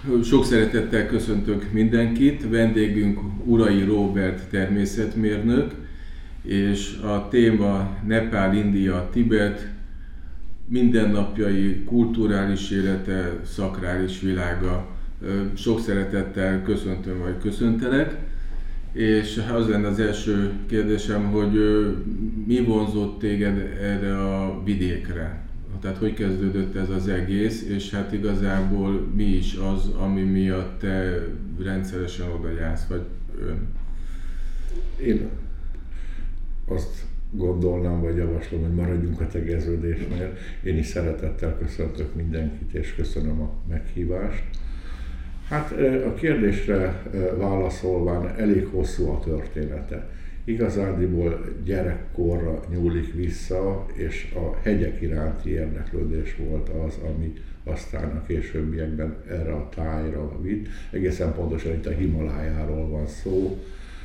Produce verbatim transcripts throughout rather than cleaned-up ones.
Sok szeretettel köszöntök mindenkit, vendégünk Urai Róbert természetmérnök, és a téma Nepál, India, Tibet, mindennapjai, kulturális élete, szakrális világa. Sok szeretettel köszöntöm vagy köszöntelek, és az lenne az első kérdésem, hogy mi vonzott téged erre a vidékre? Tehát hogy kezdődött ez az egész, és hát igazából mi is az, ami miatt te rendszeresen oda jársz, vagy ön? Én azt gondolnám, vagy javaslom, hogy maradjunk a tegeződésnél. Én is szeretettel köszöntök mindenkit, és köszönöm a meghívást. Hát a kérdésre válaszolván elég hosszú a története. Igazándiból gyerekkorra nyúlik vissza, és a hegyek iránti érdeklődés volt az, ami aztán a későbbiekben erre a tájra vitt. Egészen pontosan itt a Himalájáról van szó,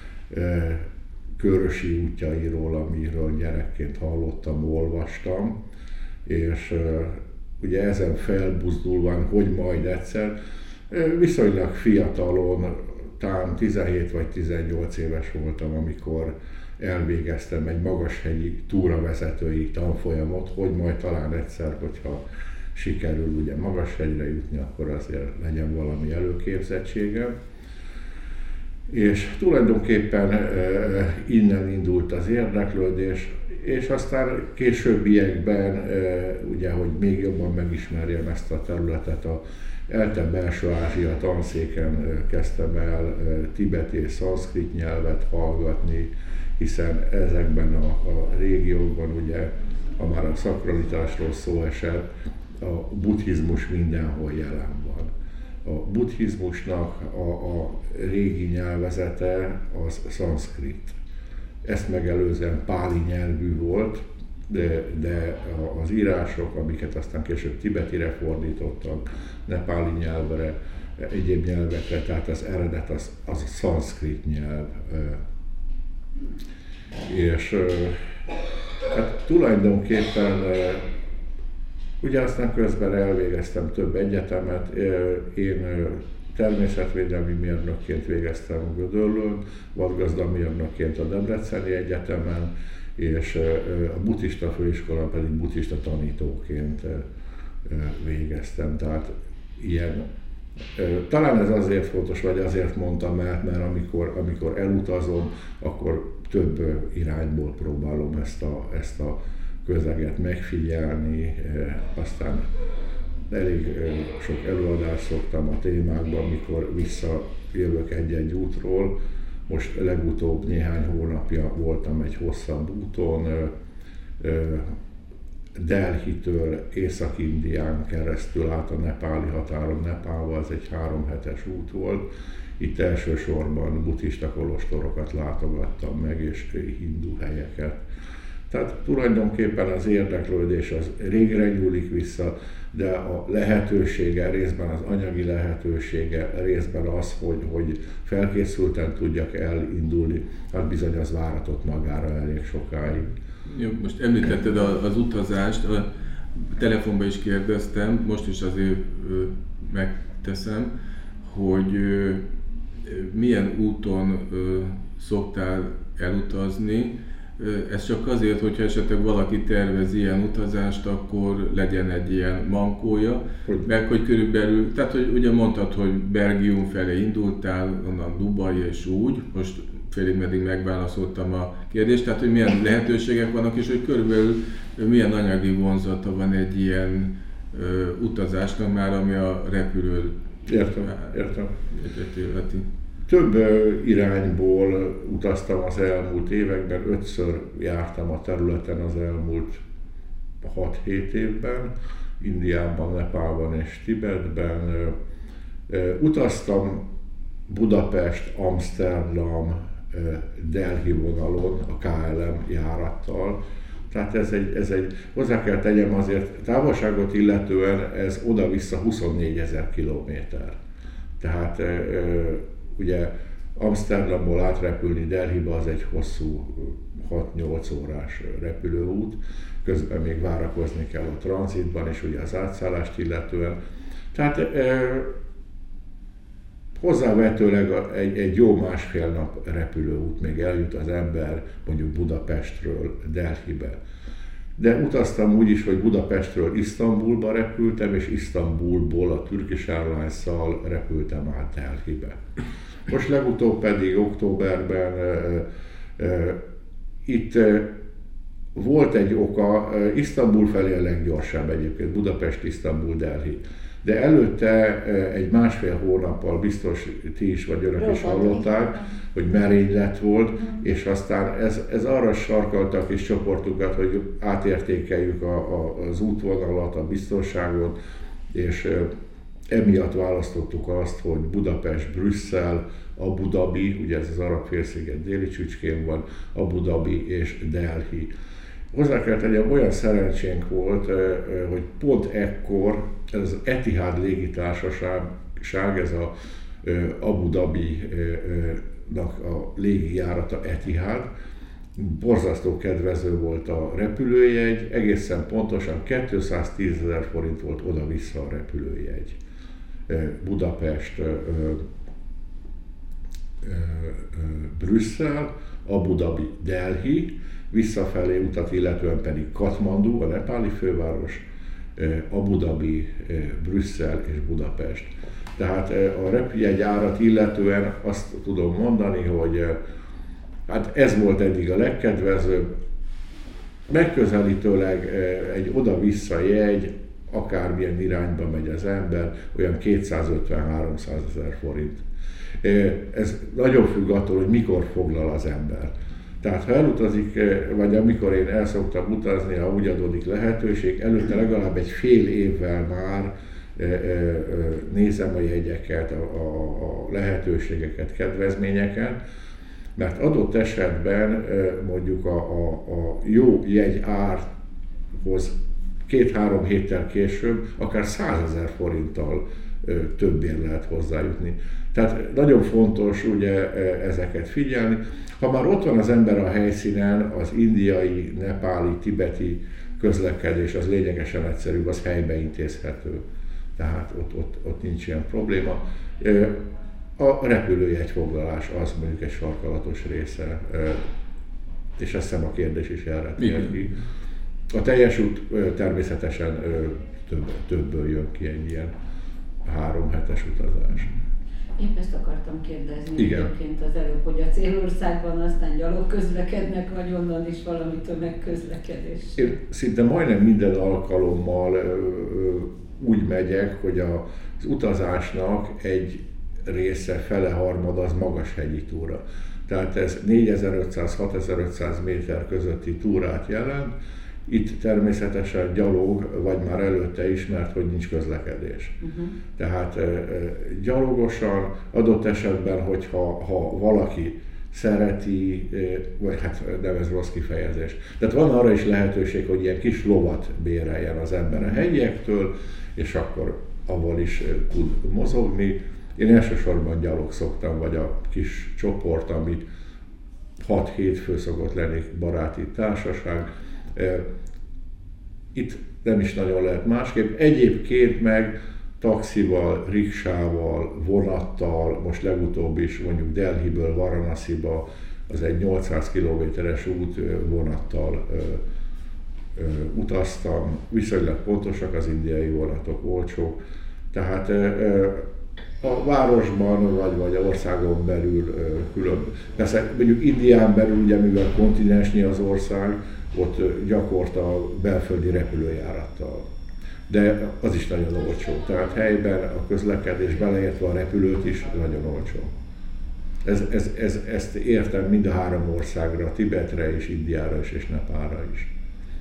Körösi útjairól, amiről gyerekként hallottam, olvastam, és ugye ezen felbuzdulván, hogy majd egyszer, viszonylag fiatalon, talán tizenhét vagy tizennyolc éves voltam, amikor elvégeztem egy magashegyi túravezetői tanfolyamot, hogy majd talán egyszer, hogyha sikerül ugye magashegyre jutni, akkor azért legyen valami előképzettségem. És tulajdonképpen e, innen indult az érdeklődés, és aztán későbbiekben, e, ugye, hogy még jobban megismerjem ezt a területet, a ELTE Belső-Ázsia tanszéken kezdtem el tibeti és szanszkrit nyelvet hallgatni, hiszen ezekben a, a régiókban, ugye, ha már a szakralitásról szó esett, a buddhizmus mindenhol jelen van. A buddhizmusnak a, a régi nyelvezete az szanszkrit. Ezt megelőzően páli nyelvű volt, de, de az írások, amiket aztán később tibetire fordítottak, nepáli nyelvre, egyéb nyelvekre, tehát az eredet az, az a szanszkrit nyelv. És hát tulajdonképpen ugye aztán közben elvégeztem több egyetemet, én természetvédelmi mérnökként végeztem Gödöllőn, vadgazdagemberként a Debreceni Egyetemen, és a buddhista főiskolán pedig buddhista tanítóként végeztem. Tehát ilyen, talán ez azért fontos, vagy azért mondtam el, mert amikor, amikor elutazom, akkor több irányból próbálom ezt a, ezt a közeget megfigyelni, aztán elég sok előadást szoktam a témákban, amikor visszajövök egy-egy útról. Most legutóbb néhány hónapja voltam egy hosszabb úton, Delhitől Észak-Indián keresztül át a nepáli határon Nepálba, ez egy három hetes út volt. Itt elsősorban buddhista kolostorokat látogattam meg, és hindu helyeket. Tehát tulajdonképpen az érdeklődés az régre nyúlik vissza, de a lehetősége, részben az anyagi lehetősége, részben az, hogy, hogy felkészülten tudjak elindulni, hát bizony az váratott magára elég sokáig. Jó, most említetted az utazást, a telefonban is kérdeztem, most is azért megteszem, hogy milyen úton szoktál elutazni. Ez csak azért, hogyha esetleg valaki tervez ilyen utazást, akkor legyen egy ilyen mankója, hogy? Meg hogy körülbelül, tehát hogy ugye mondtad, hogy Belgium felé indultál, onnan Dubai és úgy, most félig meddig megválaszoltam a kérdést, tehát hogy milyen lehetőségek vannak, és hogy körülbelül milyen anyagi vonzata van egy ilyen ö, utazásnak már, ami a repülő értem, értem. illeti. Több irányból utaztam az elmúlt években, ötször jártam a területen az elmúlt hat-hét évben, Indiában, Nepálban és Tibetben. Utaztam Budapest, Amsterdam, Delhi vonalon, a ká el em járattal. Tehát ez egy, ez egy, hozzá kell tegyem azért, távolságot illetően ez oda-vissza huszonnégyezer kilométer. Tehát ugye Amsterdamból átrepülni Delhibe az egy hosszú hat-nyolc órás repülőút, közben még várakozni kell a tranzitban és ugye az átszállást illetően. Tehát hozzávetőleg egy, egy jó másfél nap repülőút még eljut az ember mondjuk Budapestről Delhibe. De utaztam úgy is, hogy Budapestről Isztambulba repültem, és Isztambulból a Turkish Airlines-szal repültem át Delhibe. Most legutóbb pedig októberben e, e, itt e, volt egy oka, e, Isztambul felé a leggyorsabb egyébként, Budapest, Isztambul, Delhi. De előtte e, egy másfél hónappal biztos ti is vagy önök is hallották, hogy merénylet volt, és aztán ez, ez arra sarkaltak is csoportokat, hogy átértékeljük a, a, az útvonalat, a biztonságot, és e, emiatt választottuk azt, hogy Budapest, Brüsszel, Abu Dhabi, ugye ez az Arab-félsziget déli csücskén van, Abu Dhabi és Delhi. Hozzá kell tegyem, olyan szerencsénk volt, hogy pont ekkor ez az Etihad légitársaság, ez a Abu Dhabi-nak a légijárata Etihad, borzasztó kedvező volt a repülőjegy, egészen pontosan kétszáztízezer forint volt oda-vissza a repülőjegy. Budapest, Brüsszel, Abu Dhabi, Delhi, visszafelé utat illetően pedig Katmandu, a nepáli főváros, Abu Dhabi, Brüsszel és Budapest. Tehát a repülőjegy árat illetően azt tudom mondani, hogy hát ez volt eddig a legkedvezőbb. Megközelítőleg egy oda-vissza jegy, akármilyen irányba megy az ember, olyan kétszázötven-háromszázezer forint. Ez nagyon függ attól, hogy mikor foglal az ember. Tehát ha elutazik, vagy amikor én el szoktam utazni, ha úgy adódik lehetőség, előtte legalább egy fél évvel már nézem a jegyeket, a, a, a lehetőségeket, kedvezményeket, mert adott esetben mondjuk a, a, a jó jegy árhoz két-három héttel később akár százezer forinttal többért lehet hozzájutni. Tehát nagyon fontos ugye ezeket figyelni. Ha már ott van az ember a helyszínen, az indiai, nepáli, tibeti közlekedés az lényegesen egyszerűbb, az helybe intézhető. Tehát ott, ott, ott nincs ilyen probléma. A repülőjegyfoglalás az mondjuk egy sarkalatos része, és azt hiszem a kérdés is erre tér ki. A teljes út természetesen több, többből jön ki egy ilyen három hetes utazás. Épp ezt akartam kérdezni, igen. Egyébként az előbb, hogy a célországban aztán gyalog közlekednek, vagy onnan is valami tömegközlekedés. Én szinte majdnem minden alkalommal ö, ö, úgy megyek, hogy a, az utazásnak egy része, fele, harmad az magas hegyi túra. Tehát ez négyezer-ötszáz-hatezer-ötszáz méter közötti túrát jelent. Itt természetesen gyalog, vagy már előtte ismert, hogy nincs közlekedés. Uh-huh. Tehát e, e, gyalogosan, adott esetben, hogyha ha valaki szereti, e, vagy hát nem ez rossz kifejezés. Tehát van arra is lehetőség, hogy ilyen kis lovat béreljen az ember a hegyektől, és akkor avval is e, tud mozogni. Én elsősorban gyalog szoktam, vagy a kis csoport, amit hat-hét fő szokott lenni, baráti társaság. Itt nem is nagyon lehet másképp. Egyébként meg taxival, riksával, vonattal, most legutóbb is mondjuk Delhiből Varanasiba, az egy nyolcszáz kilométeres út, vonattal ö, ö, utaztam. Viszonylag pontosak az indiai vonatok, olcsók. Tehát ö, ö, a városban vagy, vagy a országon belül ö, külön. Persze mondjuk Indián belül, ugye mivel kontinensnyi az ország, ott gyakorta belföldi repülőjárattal. De az is nagyon olcsó. Tehát helyben a közlekedés, beleértve a repülőt is nagyon olcsó. Ez, ez, ez, ezt értem mind a három országra, Tibetre és Indiára is, és Nepálra is.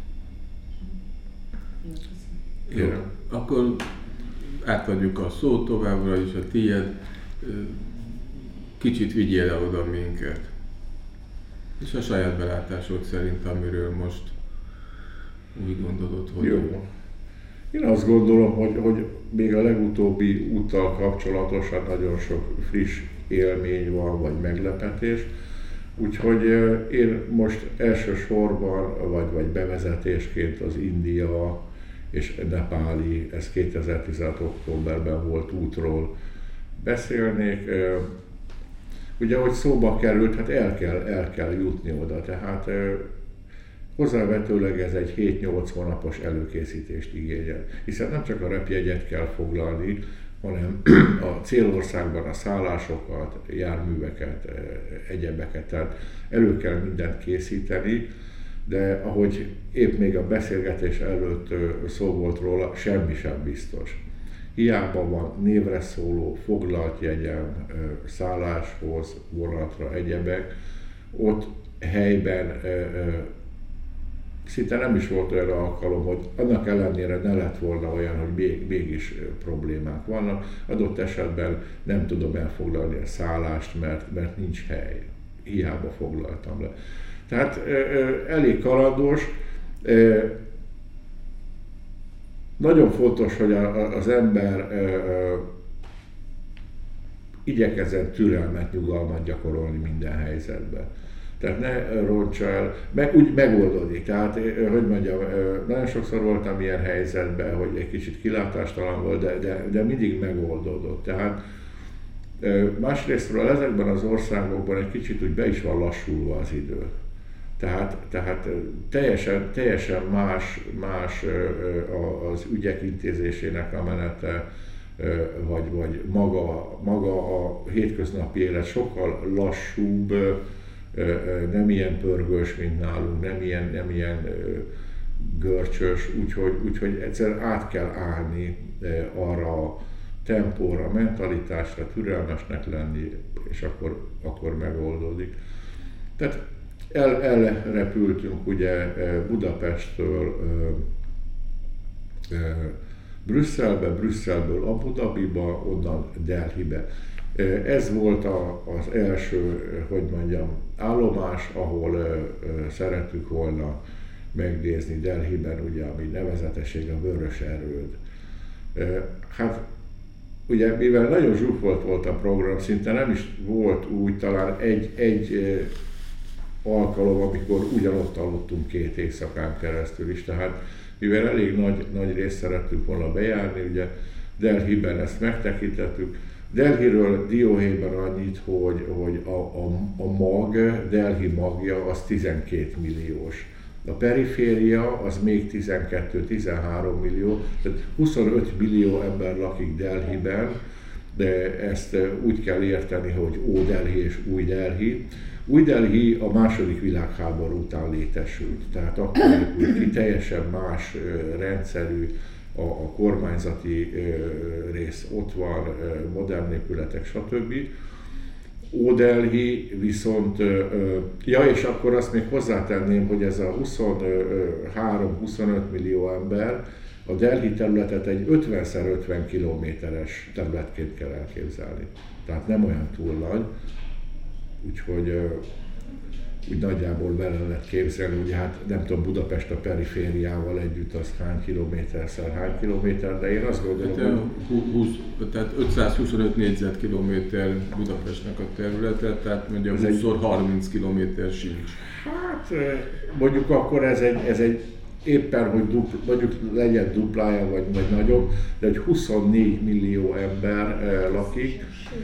Jó, akkor átadjuk a szót továbbra is, a tiéd. Kicsit vigyél el oda minket. És a saját belátásod szerint, amiről most úgy gondolod, hogy... Jó. Én azt gondolom, hogy, hogy még a legutóbbi úttal kapcsolatosan nagyon sok friss élmény van, vagy meglepetés. Úgyhogy én most elsősorban, vagy, vagy bevezetésként az India és nepáli, ez kétezer-tizenhat októberben volt útról beszélnék. Ugye, hogy szóba került, hát el kell, el kell jutni oda, tehát hozzávetőleg ez egy hét-nyolc hónapos előkészítést igényel, hiszen nem csak a repjegyet kell foglalni, hanem a célországban a szállásokat, járműveket, egyebeket, tehát elő kell mindent készíteni, de ahogy épp még a beszélgetés előtt szó volt róla, semmi sem biztos. Hiába van névre szóló, foglalt jegyem, szálláshoz, vonatra, egyebek, ott helyben szinte nem is volt olyan alkalom, hogy annak ellenére ne lett volna olyan, hogy még, mégis problémák vannak. Adott esetben nem tudom elfoglalni a szállást, mert, mert nincs hely. Hiába foglaltam le. Tehát elég kalandos. Nagyon fontos, hogy az ember igyekezzen türelmet, nyugalmat gyakorolni minden helyzetben. Tehát ne rontsa el, meg, úgy megoldódik. Tehát, hogy mondjam, nagyon sokszor voltam ilyen helyzetben, hogy egy kicsit kilátástalan volt, de, de, de mindig megoldódott. Tehát másrésztről ezekben az országokban egy kicsit úgy be is van lassulva az idő. Tehát, tehát teljesen, teljesen más, más az ügyek intézésének a menete, vagy, vagy maga, maga a hétköznapi élet sokkal lassúbb, nem ilyen pörgős, mint nálunk, nem ilyen, nem ilyen görcsös, úgyhogy, úgyhogy egyszer át kell állni arra a tempóra, mentalitásra, türelmesnek lenni, és akkor, akkor megoldódik. Tehát el, elrepültünk ugye Budapesttől Brüsszelbe, Brüsszelből Abu Dhabiba, onnan Delhibe. Ez volt a, az első, hogy mondjam, állomás, ahol szerettük volna megnézni Delhiben, ugye, ami nevezetesség a Vörös Erőd. Hát ugye, mivel nagyon zsúfolt volt a program, szinte nem is volt úgy, talán egy, egy alkalom, amikor ugyanott aludtunk két éjszakán keresztül is, tehát mivel elég nagy, nagy részt szerettük volna bejárni, ugye Delhiben ezt megtekintettük. Delhiről dióhéjban annyit, hogy, hogy a, a, a mag, Delhi magja az tizenkét milliós. A periféria az még tizenkettő-tizenhárom millió, tehát huszonöt millió ember lakik Delhiben, de ezt úgy kell érteni, hogy Ó-Delhi és Új-Delhi. Új-Delhi a második világháború után létesült, tehát akkor épült ki, teljesen más rendszerű, a, a kormányzati rész ott van, modern épületek, stb. Ó-Delhi viszont, ja, és akkor azt még hozzátenném, hogy ez a huszonhárom-huszonöt millió ember, a Delhi területet egy ötvenszer ötven kilométeres területként kell elképzelni. Tehát nem olyan túl nagy, úgyhogy úgy nagyjából bele lehet képzelni, ugye hát nem tudom, Budapest a perifériával együtt az hány kilométerszer, hány kilométer, de én azt gondolom, hát, hogy... húsz, tehát ötszázhuszonöt négyzetkilométer Budapestnek a területe, tehát mondjuk húszszor harminc kilométer sincs. Hát mondjuk akkor ez egy, ez egy éppen, hogy dupl, mondjuk legyen duplája vagy, vagy nagyobb, de egy huszonnégy millió ember lakik.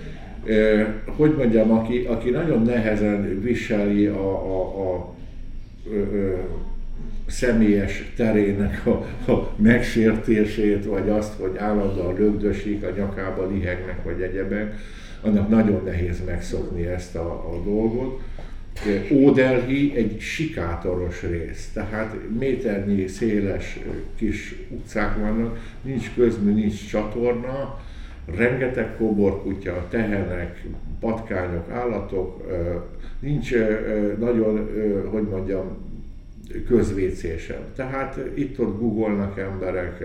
Hogy mondjam, aki, aki nagyon nehezen viseli a, a, a, a, a személyes terének a, a megsértését, vagy azt, hogy állandóan lögdösik, a nyakába lihegnek, vagy egyebek, annak nagyon nehéz megszokni ezt a, a dolgot. Ó-Delhi egy sikátoros rész, tehát méternyi széles kis utcák vannak, nincs közmű, nincs csatorna, rengeteg kóborkutya, tehenek, patkányok, állatok, nincs nagyon, hogy mondjam, közvécésem. Tehát itt-ott googolnak emberek,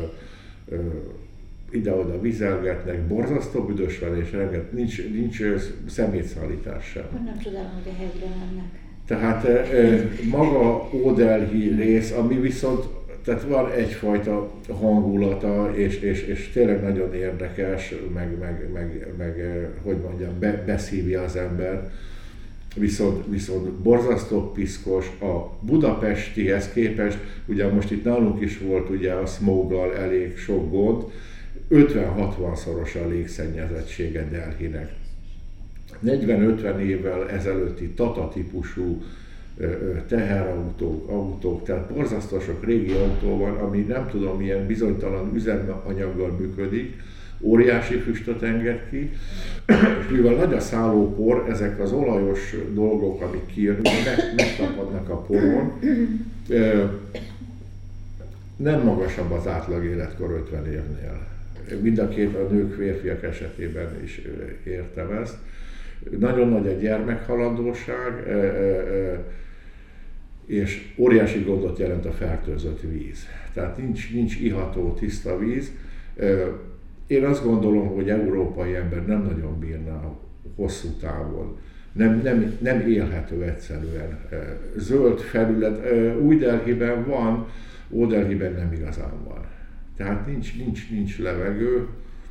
ide-oda vizelgetnek, borzasztó büdös van, és renget, nincs, nincs szemétszállítás sem. Nem csodálom, hogy a hegyre mennek. Tehát maga Ó-Delhi rész, ami viszont, tehát van egyfajta hangulata, és, és, és tényleg nagyon érdekes, meg, meg, meg, meg hogy mondjam, be, beszívja az ember. Viszont, viszont borzasztó piszkos, a budapestihez képest, ugye most itt nálunk is volt ugye a smoggal elég sok gond, ötven-hatvan-szoros a légszennyezettsége Delhinek. negyven-ötven évvel ezelőtti Tata típusú teherautók, autók, tehát borzasztó sok régi autó van, ami nem tudom, milyen bizonytalan üzemanyaggal működik, óriási füstöt enged ki, és mivel nagy a szállópor, ezek az olajos dolgok, amik kijönnek, megtapadnak a poron, nem magasabb az átlag életkor ötven évnél. Mind a két, a nők, férfiak esetében is értem ezt. Nagyon nagy a gyermekhalandóság, és óriási gondot jelent a fertőzött víz. Tehát nincs, nincs iható, tiszta víz. Én azt gondolom, hogy európai ember nem nagyon bírná hosszú távon. Nem, nem, nem élhető egyszerűen. Zöld felület, Új-Delhiben van, Ódelhiben nem igazán van. Tehát nincs, nincs, nincs levegő.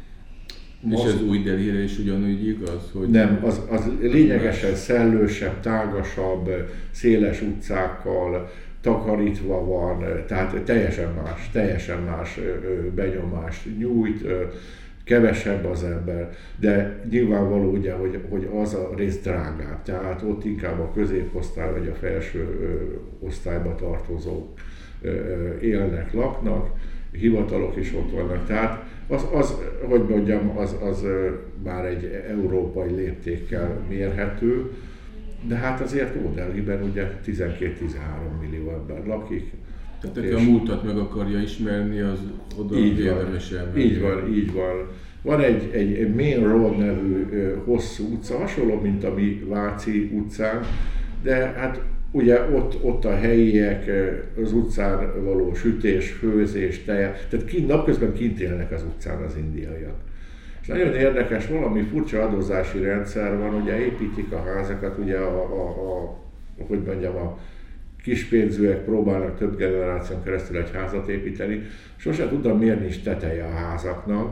És ez Új-Delhire is ugyanúgy igaz? Hogy nem, az, az lényegesen szellősebb, tágasabb, széles utcákkal, takarítva van, tehát teljesen más, teljesen más benyomást nyújt, kevesebb az ember, de nyilvánvaló ugye, hogy, hogy az a rész drágább, tehát ott inkább a középosztály vagy a felső osztályba tartozók élnek, laknak, hivatalok is ott vannak, tehát az, az hogy mondjam, az, az már egy európai léptékkel mérhető, de hát azért Ódelhiben ugye tizenkét-tizenhárom millió ember lakik. Tehát aki a múltat meg akarja ismerni, az oda érdemes elmenni. Így van, így van. Van egy, egy Main Road nevű hosszú utca, hasonló, mint a mi Váci utcán, de hát ugye ott, ott a helyiek, az utcán való sütés, főzés, teje, tehát kint, napközben kint élnek az utcán az indiaiak. És nagyon érdekes, valami furcsa adózási rendszer van, ugye építik a házakat, ugye a, a, a hogy mondjam, a kispénzűek próbálnak több generáción keresztül egy házat építeni. Sosem tudtam, miért nincs teteje a házaknak.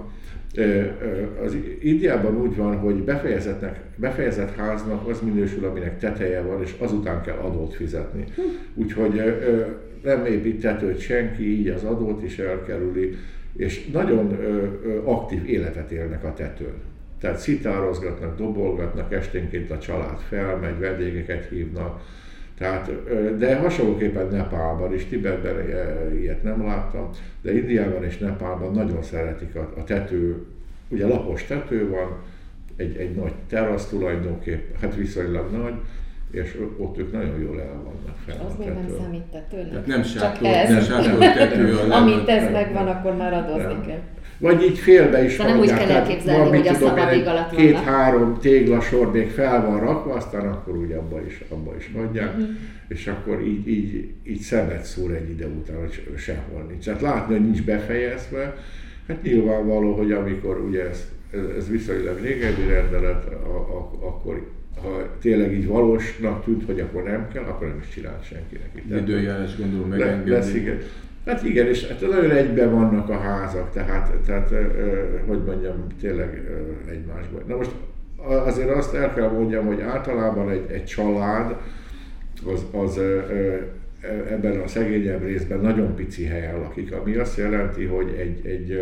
Az Indiában úgy van, hogy befejezetnek, befejezett háznak az minősül, aminek teteje van, és azután kell adót fizetni. Úgyhogy nem épít tetőt senki, így az adót is elkerüli, és nagyon aktív életet élnek a tetőn. Tehát szitározgatnak, dobolgatnak, esténként a család felmegy, vendégeket hívnak. Tehát, de hasonlóképpen Nepálban is, Tibetben ilyet nem láttam, de Indiában és Nepálban nagyon szeretik a, a tető, ugye lapos tető van, egy, egy nagy terasz tulajdonképp, hát viszonylag nagy, és ott ők nagyon jól el vannak fel az a még nem tetőn. számít tetőnek? Tehát nem Csak sátor, ez. nem sátor tető a Amint ez megvan, akkor már adózni kell. Vagy így félbe is szóval nem úgy kell elképzelni, hogy a szabadig alatt vannak. Két-három téglasor még fel van rakva, aztán akkor úgy abba is, abba is hagyják, mm. és akkor így, így, így szemet szúr egy idő után, hogy sehol nincs. Tehát látni, hogy nincs befejezve, hát nyilvánvaló, hogy amikor ugye ez, ez viszonylag régebbi rendelet, a, a, akkor ha tényleg így valósnak tűnt, hogy akkor nem kell, akkor nem is csinált senkinek. Időjárás gondolom megengedni. Hát igen, és hát nagyon egyben vannak a házak, tehát, tehát hogy mondjam, tényleg egymásban. Na most azért azt el kell mondjam, hogy általában egy, egy család az, az ebben a szegényebb részben nagyon pici helyen lakik, ami azt jelenti, hogy egy, egy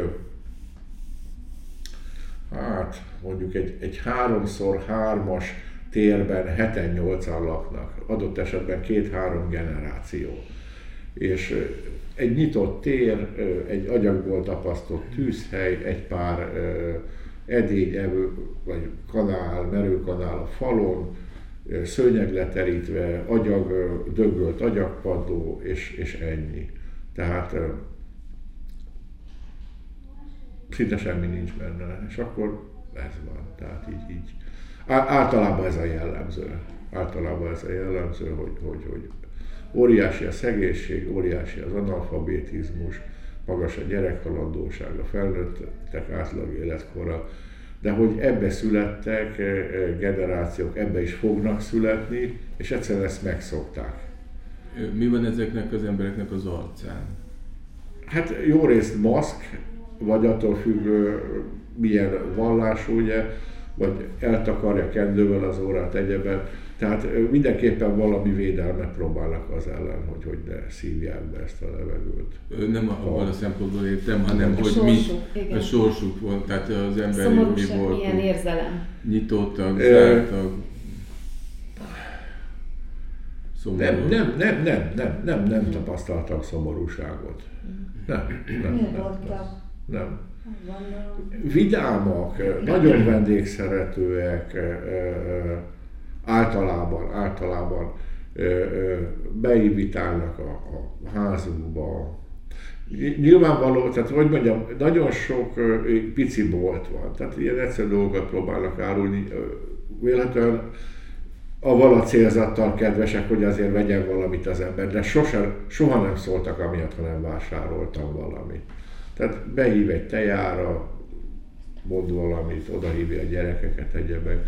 hát mondjuk egy, egy háromszor hármas térben heten-nyolcan laknak, adott esetben két-három generáció. És egy nyitott tér, egy agyagból tapasztott tűzhely, egy pár edény, evő, vagy kanál, merőkanál a falon, szőnyeg leterítve, agyag, dögölt agyagpadló, és, és ennyi. Tehát szinte semmi nincs benne, és akkor ez van. Tehát így, így. Általában ez a jellemző. Általában ez a jellemző, hogy, hogy, hogy óriási a szegénység, óriási az analfabetizmus, magas a gyerekhalandóság, a felnőttek átlag életkora, de hogy ebbe születtek generációk, ebbe is fognak születni, és egyszerűen ezt megszokták. Mi van ezeknek az embereknek az arcán? Hát jó részt maszk, vagy attól függ, milyen vallású, ugye. vagy eltakarja kendővel az órát egyebben. Tehát mindenképpen valami védelmet próbálnak az ellen, hogy, hogy ne szívják be ezt a levegőt. Nem abban a szempontból értem, hanem a hogy sorsuk, mi igen. a sorsuk volt, tehát az emberi mi Szomorúság, volt. milyen érzelem. Nyitottak, zártak. Nem, nem, nem, nem, nem, nem, nem tapasztaltam szomorúságot. Nem, nem, Miért nem, voltak? nem. Gondolom. Vidámak, nagyon vendégszeretőek, általában, általában beinvitálnak a, a házunkba. Nyilvánvaló, tehát hogy mondjam, nagyon sok pici bolt van, tehát ilyen egyszerű dolgokat próbálnak árulni. Véletlenül avval a célzattal kedvesek, hogy azért vegyen valamit az ember, de sose, soha nem szóltak amiatt, ha nem vásároltam valamit. Tehát behív egy tejára, mond valamit, odahívja a gyerekeket, egyebek.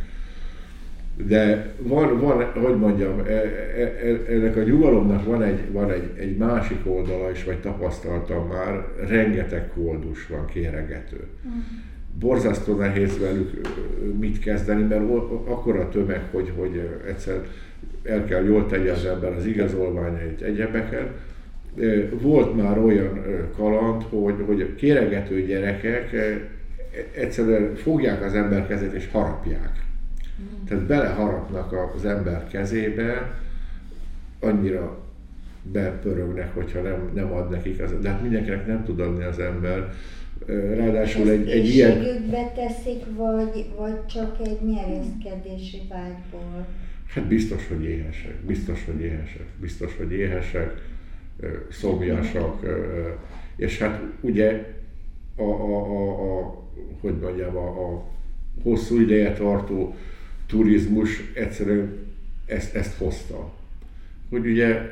De van, van, hogy mondjam, ennek a nyugalomnak van egy, van egy, egy másik oldala is, vagy tapasztaltam már, rengeteg koldus van, kéregető. Borzasztó nehéz velük mit kezdeni, mert akkora tömeg, hogy, hogy egyszer el kell jól tegye az ember az igazolványait, egyebeket. Volt már olyan kaland, hogy, hogy kéregető gyerekek egyszerűen fogják az ember kezét és harapják. Tehát beleharapnak az ember kezébe, annyira bepörögnek, hogyha nem, nem ad nekik az, de hát mindenkinek nem tud adni az ember. Ráadásul egy, egy ilyen... éhségükbe teszik, vagy, vagy csak egy nyerészkedési vágyból? Hát biztos, hogy éhesek, biztos, hogy éhesek, biztos, hogy éhesek, szomjasak, és hát ugye a, a, a, a hogy mondjam, a, a hosszú ideje tartó turizmus egyszerűen ezt, ezt hozta. Hogy ugye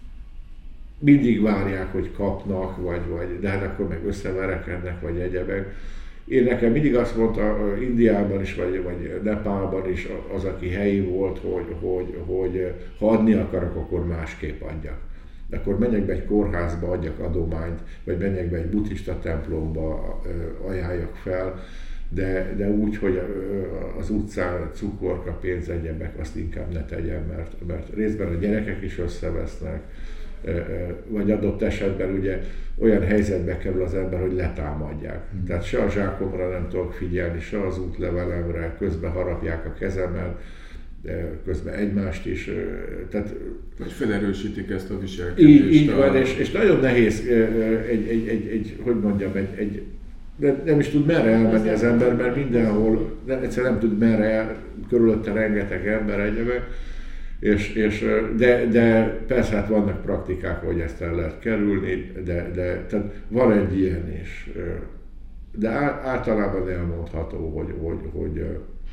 mindig várják, hogy kapnak, vagy, vagy, de hát akkor meg összeverekednek, vagy egyebek. Én nekem mindig azt mondta Indiában is, vagy, vagy Nepálban is az, aki helyi volt, hogy, hogy, hogy ha adni akarok, akkor másképp adjak. Akkor menjek be egy kórházba, adjak adományt, vagy menjek be egy buddhista templomba, ajánljak fel, de, de úgy, hogy az utcán cukorka, pénz, egyebek, azt inkább ne tegyem, mert, mert részben a gyerekek is összevesznek, vagy adott esetben ugye olyan helyzetbe kerül az ember, hogy letámadják. Mm. Tehát se a zsákomra nem tudok figyelni, se az útlevelemre, közben harapják a kezemen, közben egymást is. Tehát, vagy felerősítik ezt a viselkedést. Így, így van, és, és nagyon nehéz egy, egy, egy, egy hogy mondjam, egy, egy nem, nem is tud merre elmenni az ember, mert mindenhol, nem, egyszerűen nem tud merre el, körülötte rengeteg ember egyebek. És, és, de, de persze hát vannak praktikák, hogy ezt el lehet kerülni, de, de tehát van egy ilyen is. De általában elmondható, hogy, hogy, hogy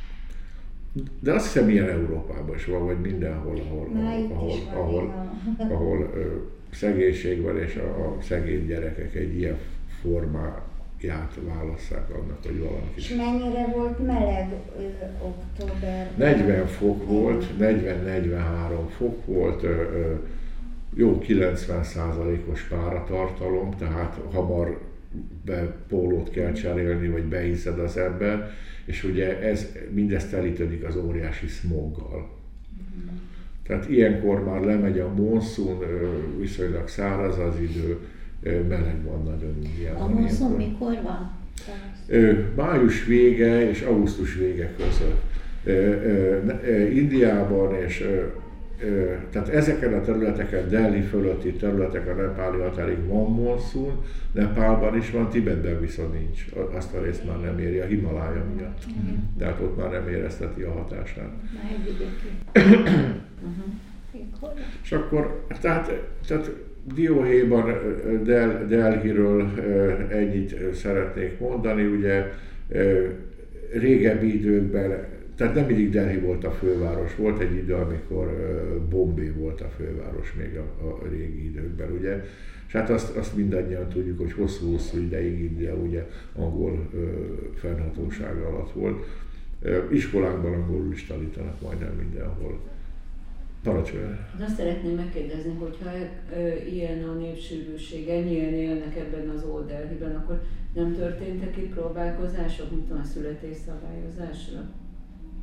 de azt hiszem ilyen Európában is van, vagy mindenhol, ahol, ahol, ahol, ahol, ahol szegénység van, és a, a szegény gyerekek egy ilyen formáját válasszák annak, hogy valaki. És mennyire volt meleg ö, októberben? negyven fok volt, negyven-negyvenhárom fok volt, ö, ö, jó kilencven százalékos páratartalom, tehát hamar be pólót kell cserélni, vagy behiszed az ember, és ugye ez mindezt telítődik az óriási smoggal. Mm. Tehát ilyenkor már lemegy a monszun, viszonylag száraz az idő, meleg van nagyon Indiában. A monszun mikor van? Május vége és augusztus vége között. Indiában és tehát ezeken a területeken, Delhi fölötti területek, a nepáli határig van monszun, Nepálban is van, Tibetben viszont nincs. Azt a részt már nem éri a Himalája miatt. Uh-huh. Tehát ott már nem érezteti a hatását. uh-huh. És akkor, tehát, tehát Dióhéjban, Del, Delhiről ennyit szeretnék mondani, ugye régebbi időkben, tehát nem mindig Delhi volt a főváros, volt egy idő, amikor Bombay volt a főváros még a, a régi időkben, ugye. És hát azt, azt mindannyian tudjuk, hogy hosszú-hosszú ideig India ugye angol fennhatóság alatt volt. Iskolákban angolul is tanítanak majdnem mindenhol. Parancsoljon! Azt szeretném megkérdezni, hogyha e, ilyen a népsűrűség, ennyien élnek ebben az Old Delhiben, akkor nem történtek itt próbálkozások, mint a születésszabályozásra?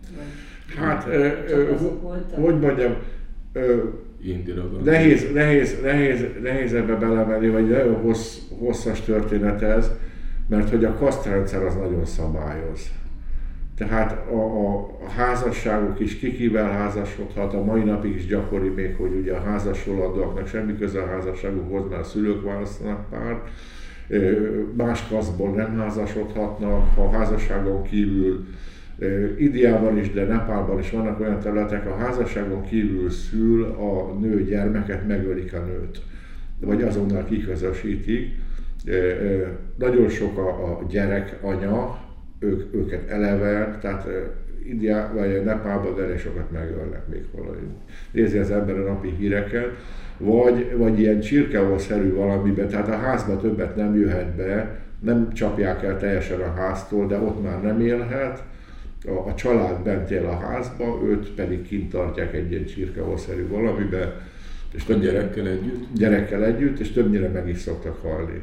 Hát, ö, ö, hogy mondjam, ö, nehéz, nehéz, nehéz, nehéz ebbe belemenni, vagy nagyon hossz, hosszas történet ez, mert hogy a kasztrendszer az nagyon szabályoz. Tehát a, a, a házasságok is, ki kivel házasodhat, a mai napig is gyakori még, hogy ugye a házassolandóaknak semmi köze a házasságukhoz, mert a szülők választanak párt, más kasztból nem házasodhatnak, ha a házasságon kívül, Indiában is, de Nepálban is vannak olyan területek, a házasságon kívül szül a nő gyermeket, megölik a nőt, vagy azonnal kiközösítik. Nagyon sok a, a gyerek anya, ők, őket eleve, tehát Indiában vagy Nepálban elég sokat megölnek még valahogy. Nézi az ember a napi híreket, vagy, vagy ilyen csirkeolszerű valamiben, tehát a házba többet nem jöhet be, nem csapják el teljesen a háztól, de ott már nem élhet. A, a család bent él a házba, őt pedig kint tartják egy ilyen csirkeolszerű valamibe. És több gyerekkel együtt? Gyerekkel együtt, és többnyire meg is szoktak halni.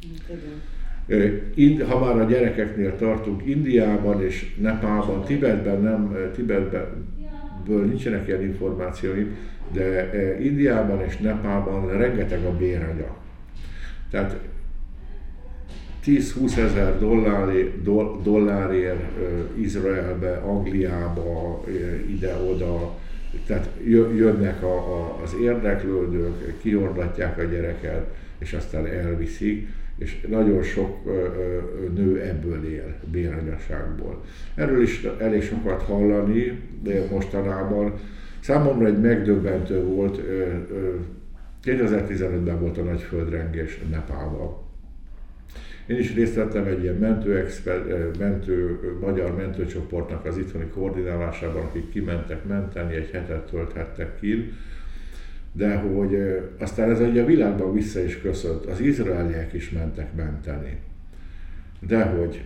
Igen. Ha már a gyerekeknél tartunk, Indiában és Nepálban, Tibetben nem, Tibetből nincsenek ilyen információim, de Indiában és Nepálban rengeteg a béranya. Tehát tíz-húsz ezer dollárért Izraelbe, Angliába, ide-oda, tehát jönnek a, a, az érdeklődők, kihordatják a gyereket, és aztán elviszik, és nagyon sok nő ebből él, béranyaságból. Erről is elég sokat hallani, de mostanában számomra egy megdöbbentő volt, kétezer-tizenötben volt a nagy földrengés Nepálban. Én is részt vettem egy ilyen mentő, mentő, magyar mentőcsoportnak az itthoni koordinálásában, akik kimentek menteni, egy hetet tölthettek ki, de hogy aztán ez ugye a világban vissza is köszönt, az izraeliek is mentek menteni. De hogy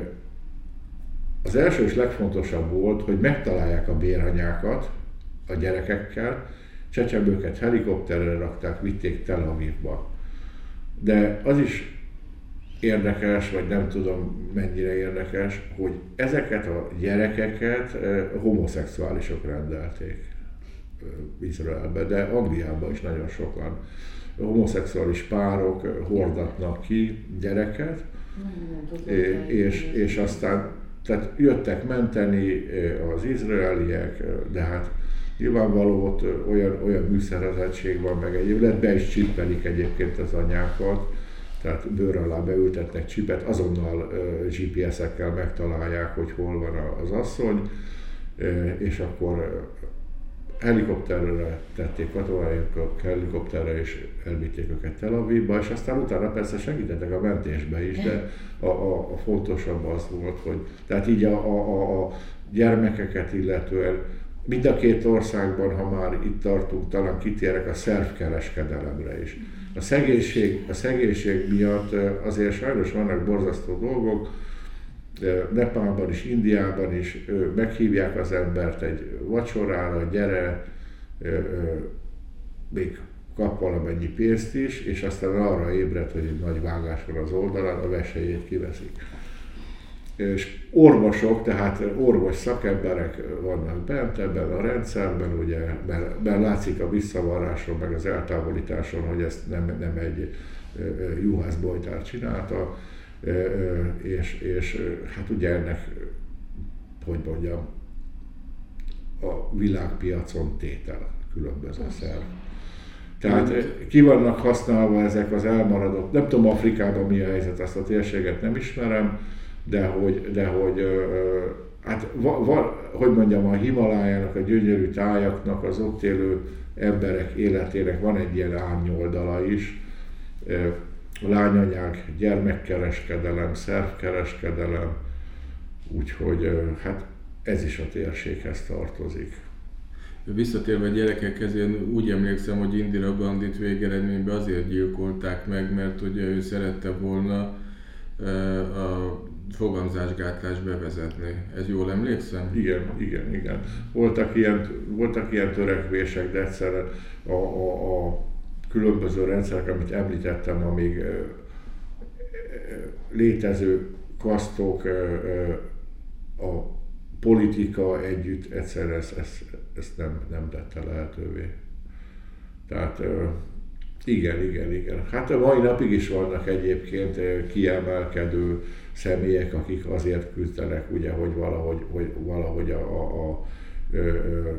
az első és legfontosabb volt, hogy megtalálják a béranyákat a gyerekekkel, csecsemőket helikopterre rakták, vitték Tel Avivba. De az is érdekes, vagy nem tudom mennyire érdekes, hogy ezeket a gyerekeket homoszexuálisok rendelték Izraelbe, de Angliában is nagyon sokan homoszexuális párok hordatnak ki gyereket, és, és aztán tehát jöttek menteni az izraeliek, de hát nyilvánvaló ott olyan, olyan műszerezettség van, meg egyébként be is csippelik egyébként az anyákat, tehát bőr alá beültetnek csipet, azonnal gé pé es-ekkel megtalálják, hogy hol van az asszony, és akkor helikopterre tették, katonájuk helikopterre, és elvitték őket Tel Avivba, és aztán utána persze segítettek a mentésbe is, de a, a, a fontosabb az volt, hogy tehát így a, a, a gyermekeket illetően mind a két országban, ha már itt tartunk, talán kitérek a szervkereskedelemre is. A szegénység, a szegénység miatt azért sajnos vannak borzasztó dolgok, Nepálban is, Indiában is meghívják az embert egy vacsorára, gyere, még kap valamennyi pénzt is, és aztán arra ébred, hogy egy nagy vágás van az oldalán, a vesélyét kiveszik. És orvosok, tehát orvos szakemberek vannak bent ebben a rendszerben, ugye, mert, mert látszik a visszavarráson, meg az eltávolításon, hogy ezt nem, nem egy juhászbojtár csinálta, és, és hát ugye ennek, hogy mondjam, a világpiacon tétel különböző szerv. Tehát ki vannak használva ezek az elmaradott, nem tudom Afrikában mi a helyzet, azt a térséget nem ismerem, de hogy, de hogy hát va, va, hogy mondjam, a Himalájának, a gyönyörű tájaknak, az ott élő emberek életének van egy ilyen árnyoldala is. Lányanyák, gyermekkereskedelem, szervkereskedelem, úgyhogy hát ez is a térséghez tartozik. Visszatérve a gyerekekhez, én úgy emlékszem, hogy Indira Gandhit végeredményben azért gyilkolták meg, mert ugye ő szerette volna a fogamzásgátlás bevezetni. Ez jól emlékszem? Igen, igen, igen. Voltak ilyen, voltak ilyen törekvések, de egyszerűen a, a, a különböző rendszerek, amit említettem, amíg létező kasztok a politika együtt egyszerre ezt, ezt, ezt nem, nem tette lehetővé. Tehát igen, igen, igen. Hát a mai napig is vannak egyébként kiemelkedő személyek, akik azért küzdenek, ugye, hogy valahogy, hogy valahogy a, a, a, a, a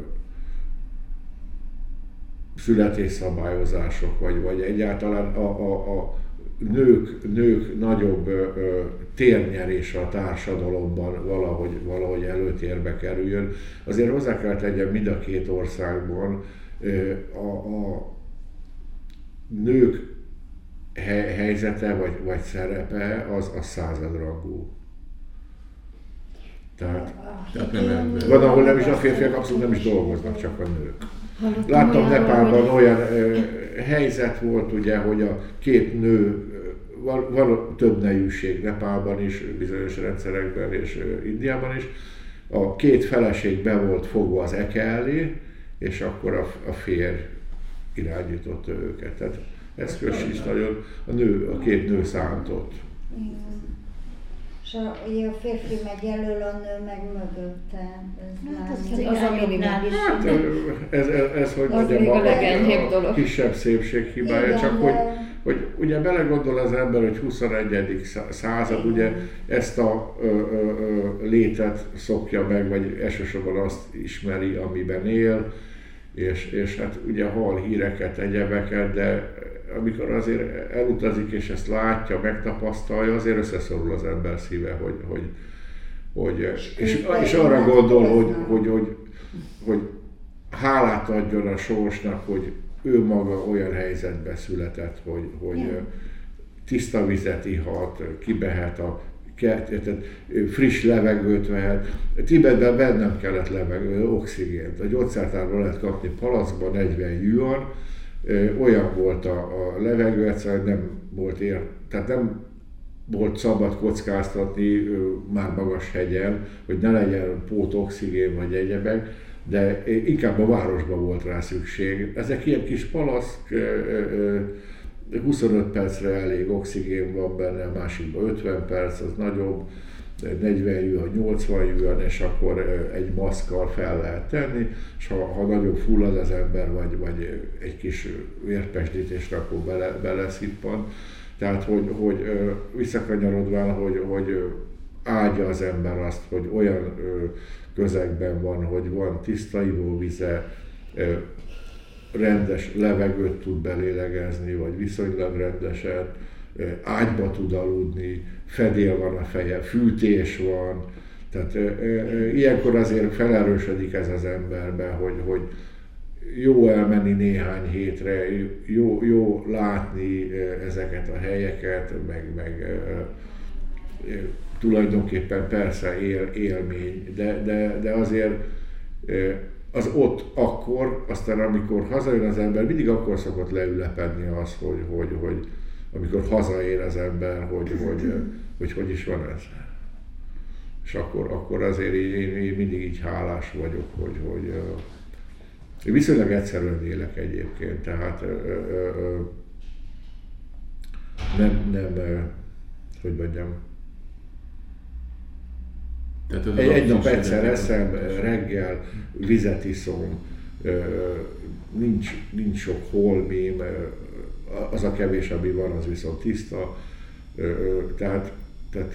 születésszabályozások, vagy, vagy egyáltalán a, a, a nők, nők nagyobb ö, térnyerése a társadalomban valahogy, valahogy előtérbe kerüljön. Azért hozzá kell tegyem, mind a két országban ö, a, a nők he, helyzete vagy, vagy szerepe az, az századrangú. Tehát, Tehát nem ember. van, ahol nem is a férfiak abszolút nem is dolgoznak, csak a nők. Láttam Nepálban olyan ö, helyzet volt, ugye, hogy a két nő, van, van több nejűség Nepálban is, bizonyos rendszerekben és ö, Indiában is, a két feleség be volt fogva az eke elé, és akkor a, a férj irányította őket. Tehát ez kös is nagyon, a, nő, a két nő szántott. És a, ugye a férfi megy elől, a nő meg mögötte. Ez Hát már az, az a minimál is. Hát, ez, ez, ez, hogy Az mondjam, még a a, legenyhébb a dolog. kisebb szépség hibája, igen, csak de... hogy, hogy ugye belegondol az ember, hogy huszonegyedik század, ugye ezt a ö, ö, ö, létet szokja meg, vagy elsősorban azt ismeri, amiben él, és, és hát ugye hall híreket, egyebeket, de amikor azért elutazik és ezt látja, megtapasztalja, azért összeszorul az ember szíve, hogy, hogy, hogy és, és arra gondol, hogy, hogy, hogy, hogy hálát adjon a sorsnak, hogy ő maga olyan helyzetbe született, hogy, hogy tiszta vizet ihat, kibehet a kertet, friss levegőt vehet. Tibetben bennem kellett levegő, oxigént. A gyógyszertárban lehet kapni palackban negyven yuan, olyan volt a, a levegő, egyszerűen nem volt ér, tehát nem volt szabad kockáztatni már magas hegyen, hogy ne legyen pót oxigén vagy egyebek, de inkább a városban volt rá szükség. Ezek ilyen kis palack, huszonöt percre elég oxigén van benne, a másikban ötven perc, az nagyobb, negyven yuan, nyolcvan yuan, és akkor egy maszkkal fel lehet tenni, és ha, ha nagyon fullad az ember, vagy, vagy egy kis vérpesdítésre, akkor bele, beleszippan. Tehát, hogy, hogy visszakanyarodván, hogy, hogy áldja az ember azt, hogy olyan közegben van, hogy van tiszta ivóvize, rendes levegőt tud belélegezni, vagy viszonylag rendeset, ágyba tud aludni, fedél van a feje, fűtés van, tehát e, e, ilyenkor azért felerősödik ez az emberben, hogy, hogy jó elmenni néhány hétre, jó, jó látni ezeket a helyeket, meg, meg e, e, tulajdonképpen persze él, élmény, de, de, de azért e, az ott akkor, aztán amikor hazajön az ember, mindig akkor szokott leülepedni az, hogy, hogy, hogy amikor hazaér az ember, hogy hogy, hogy hogy is van ez. És akkor, akkor azért én, én mindig így hálás vagyok, hogy, hogy én viszonylag egyszerűen élek egyébként, tehát nem, nem, hogy mondjam, egy, egy nap egyszer eszem, reggel vizet iszom, nincs, nincs sok holmém, az a kevés, ami van, az viszont tiszta. Tehát, tehát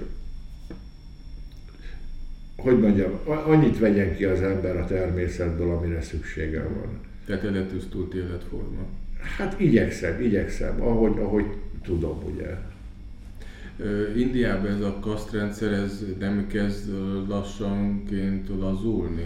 hogy mondjam, annyit vegyen ki az ember a természetből, amire szüksége van. Tehát eletisztult életforma. Hát igyekszem, igyekszem, ahogy, ahogy tudom, ugye. Indiában ez a kasztrendszer, ez nem kezd lassanként lazulni?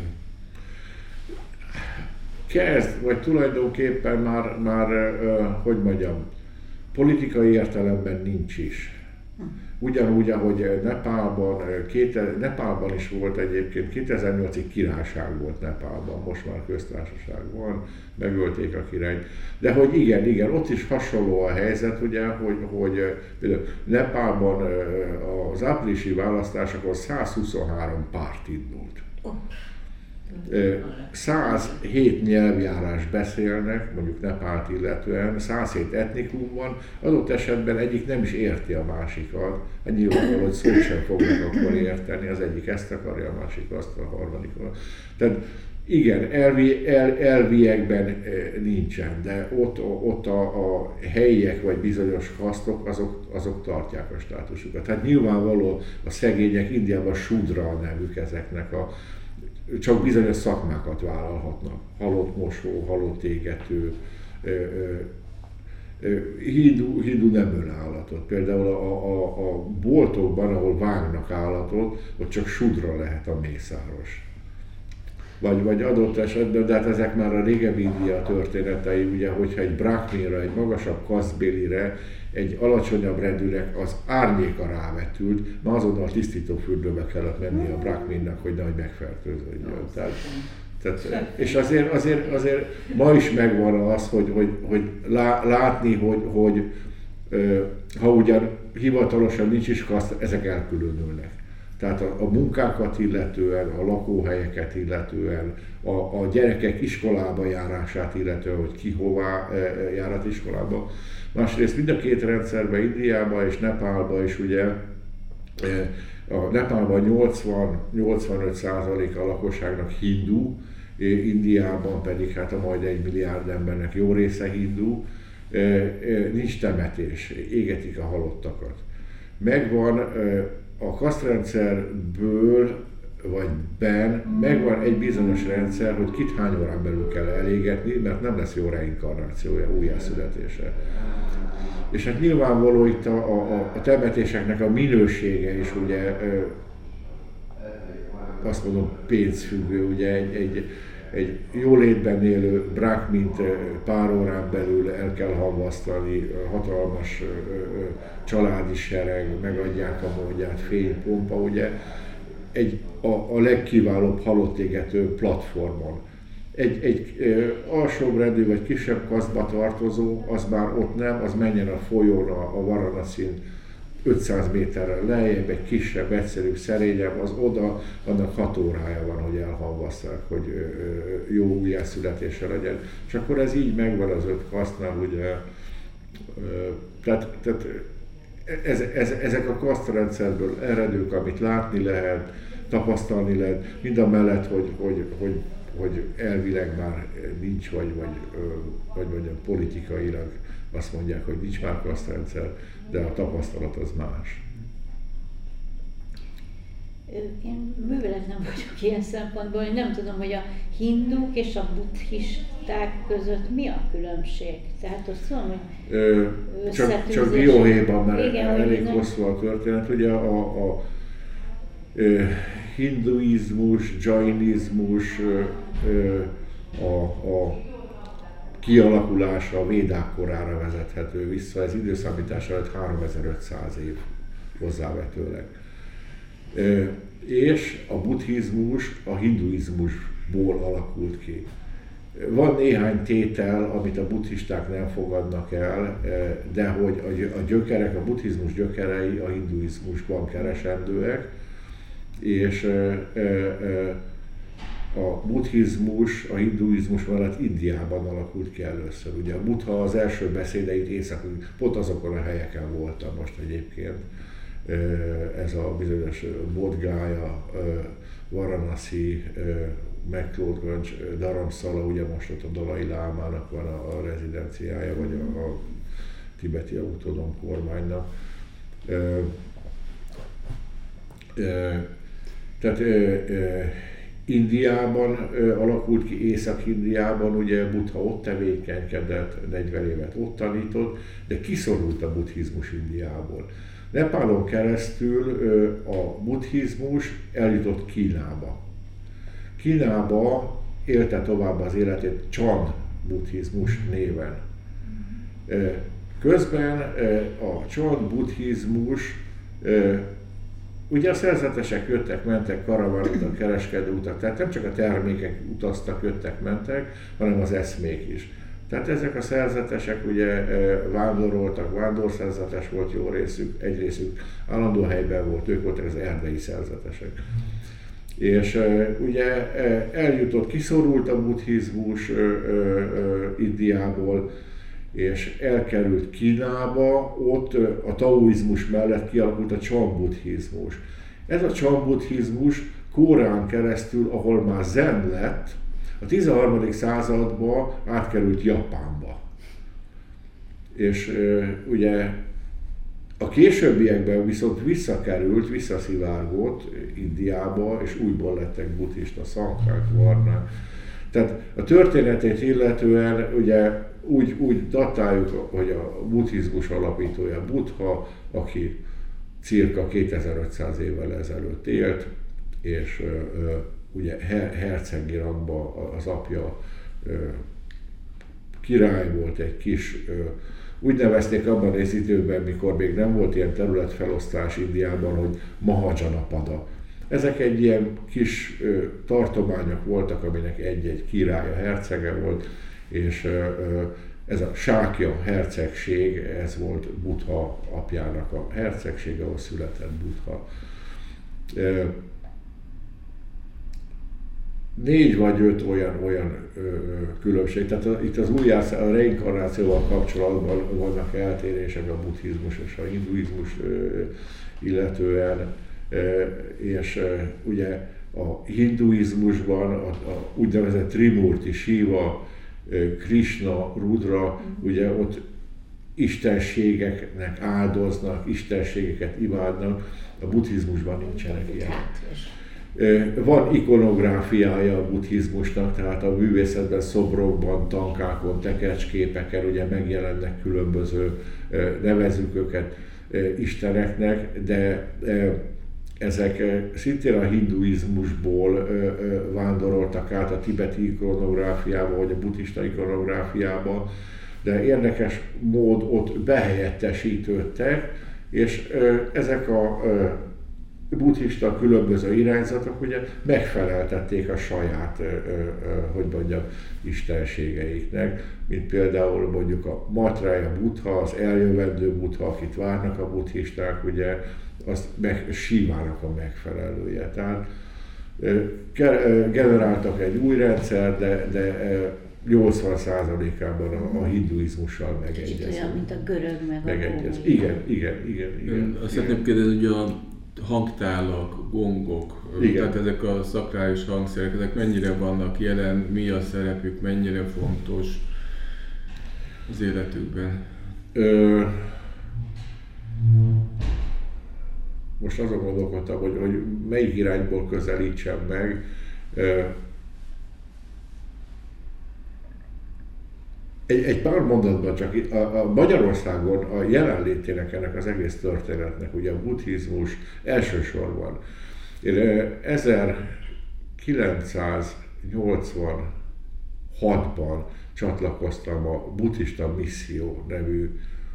Kezd, vagy tulajdonképpen már, már hogy mondjam, politikai értelemben nincs is. Ugyanúgy, ahogy Nepálban, két, Nepálban is volt egyébként, kétezer-nyolcig királyság volt Nepálban, most már köztársaság van, megölték a királyt. De hogy igen, igen, ott is hasonló a helyzet, ugye, hogy, hogy például Nepálban az áprilisi választásokon százhuszonhárom párt indult. száz hét nyelvjárás beszélnek, mondjuk Nepált illetően, száz hét etnikum van, adott esetben egyik nem is érti a másikat, nyilvánvaló, hogy szót sem fognak akkor érteni, az egyik ezt akarja, a másik azt, a harmadik. Tehát igen, elvi, el, elviekben nincsen, de ott, ott a, a helyiek vagy bizonyos kasztok, azok, azok tartják a státusukat. Tehát nyilvánvaló a szegények Indiában Shudra a nevük ezeknek a csak bizonyos szakmákat vállalhatnak. Halott mosó, halott égető, hindu, hindu nem öl állatot. Például a, a, a boltokban, ahol vágnak állatot, ott csak Shudra lehet a mészáros. Vagy, vagy adott esetben, de hát ezek már a régebbi India történetei, ugye, hogyha egy brahminra, egy magasabb kasztbélire, egy alacsonyabb rendűnek az árnyéka rávetült, ma azonnal tisztító fürdőbe kellett menni a brahminnak, hogy nehogy megfertőződjön. Tehát, tehát, és azért, azért, azért ma is megvan az, hogy, hogy, hogy látni, hogy, hogy ha ugyan hivatalosan nincs is kaszt, ezek elkülönülnek. Tehát a, a munkákat illetően, a lakóhelyeket illetően, a, a gyerekek iskolába járását illetően, hogy ki hová e, járat iskolába. Másrészt mind a két rendszerben, Indiában és Nepálban is ugye, e, a Nepálban nyolcvan-nyolcvanöt százalék a lakosságnak hindu, Indiában pedig hát a majd egy milliárd embernek jó része hindu, e, e, nincs temetés, égetik a halottakat. Megvan e, a kasztrendszerből vagy ben megvan egy bizonyos rendszer, hogy kit hány órán belül kell elégetni, mert nem lesz jó reinkarnációja, újjászületése. És hát nyilvánvaló itt a, a, a temetéseknek a minősége is ugye, azt mondom, pénzfüggő, ugye egy, egy, egy jólétben élő brahmint pár órán belül el kell hamvasztani, hatalmas családi sereg, megadják a módját, fénypompa, ugye, egy, a, a legkiválóbb halottégető platformon. Egy, egy e, alsóbrendű vagy kisebb kasztba tartozó, az már ott nem, az menjen a folyón, a, a Varanaszin ötszáz méterrel lejjebb, egy kisebb, egyszerűbb, szerényebb, az oda, annak hat órája van, hogy elhamvasszák, hogy ö, jó újjászületése legyen. És akkor ez így megvan az öt kasznál, ugye. Ö, tehát, tehát ez, ez, ezek a kasztrendszerből eredők, amit látni lehet, tapasztalni lehet, mind a mellett, hogy, hogy, hogy, hogy elvileg már nincs, vagy, vagy, vagy, vagy politikailag azt mondják, hogy nincs már kasztrendszer, de a tapasztalat az más. Én művelet nem vagyok ilyen szempontból, én nem tudom, hogy a hinduk és a buddhisták között mi a különbség. Tehát azt tudom, hogy Ö, csak, csak dióhéjban, mert igen, elég hosszú a történet. Ugye a, a, a a hinduizmus, jainizmus, a, a kialakulása a védák korára vezethető vissza, ez időszámítás előtt háromezer-ötszáz év hozzávetőleg. És a buddhizmus a hinduizmusból alakult ki. Van néhány tétel, amit a buddhisták nem fogadnak el, de hogy a gyökerek, a buddhizmus gyökerei a hinduizmusban keresendőek, és a buddhizmus, a hinduizmus mellett Indiában alakult ki először. Ugye a Buddha az első beszédeit északon, pont azokon a helyeken voltam most egyébként. Ez a bizonyos Bodh Gaya, Varanasi, McLeod-Ganj, Dharamsala, ugye most ott a Dalai Lámának van a, a rezidenciája, vagy a, a tibeti autonóm kormánynak. Tehát Indiában alakult ki, Észak-Indiában, ugye Buddha ott tevékenykedett, negyven évet ott tanított, de kiszorult a buddhizmus Indiából. Nepálon keresztül a buddhizmus eljutott Kínába. Kínába élte tovább az életét Chan buddhizmus néven. Közben a Chan buddhizmus, ugye a szerzetesek jöttek, mentek, karavanutak, kereskedő utak, tehát nem csak a termékek utaztak, jöttek, mentek, hanem az eszmék is. Tehát ezek a szerzetesek ugye vándoroltak, vándorszerzetes volt jó részük, egy részük állandó helyben volt, ők voltak az erdei szerzetesek. És ugye eljutott, kiszorult a buddhizmus Indiából, és elkerült Kínába, ott a taoizmus mellett kialakult a chan-buddhizmus. Ez a chan-buddhizmus Kórán keresztül, ahol már zen lett, a tizenharmadik században átkerült Japánba. És ugye a későbbiekben viszont visszakerült, visszaszivárgott Indiába, és újból lettek buddhista szangkák, varnák. Tehát a történetét illetően ugye úgy, úgy datáljuk, hogy a buddhizmus alapítója Buddha, aki cirka kétezer-ötszáz évvel ezelőtt élt, és ö, ugye her, hercegi rangban az apja ö, király volt, egy kis, ö, úgy nevezték abban az időben, mikor még nem volt ilyen területfelosztás Indiában, hogy Mahajanapada. Ezek egy ilyen kis ö, tartományok voltak, aminek egy-egy király a hercege volt, és ö, ö, ez a Sákya hercegség, ez volt Buddha apjának a hercegség, ahol született Buddha. Ö, Négy vagy öt olyan, olyan ö, különbség. Tehát a, itt az újjász, a reinkarnációval kapcsolatban vannak eltérések a buddhizmus és a hinduizmus ö, illetően, ö, és ö, ugye a hinduizmusban a, a úgynevezett Trimurti, Shiva, ö, Krishna, Rudra, ugye ott istenségeknek áldoznak, istenségeket imádnak, a buddhizmusban nincsenek ilyen. Van ikonográfiája a buddhizmusnak, tehát a művészetben, szobrokban, tankákon, tekecsképeken ugye megjelennek különböző, nevezzük őket isteneknek, de ezek szintén a hinduizmusból vándoroltak át a tibeti ikonográfiába, vagy a buddhista ikonográfiába, de érdekes mód ott behelyettesítődtek, és ezek a buddhista különböző irányzatok ugye megfeleltették a saját, hogy mondjam, istenségeiknek, mint például mondjuk a Maitreya Buddha, az eljövendő Buddha, akit várnak a buddhisták, ugye, azt meg, Sivának a megfelelője. Tehát generáltak egy új rendszer, de, de nyolcvan százalékában a, a hinduizmussal megegyez. Kicsit olyan, mint a görög meg megegyez. a Igen, igen, igen, igen. Azt szeretném kérdezni, hogy a hangtálak, gongok, igen. Tehát ezek a szakrális hangszerek, ezek mennyire vannak jelen, mi a szerepük, mennyire fontos az életükben? Ö, most azon gondolkodtam, hogy, hogy melyik irányból közelítsem meg. Ö, Egy, egy pár mondatban csak a, a Magyarországon a jelenlétének ennek az egész történetnek, ugye a buddhizmus elsősorban. Én ezerkilencszáznyolcvanhatban csatlakoztam a Buddhista Misszió nevű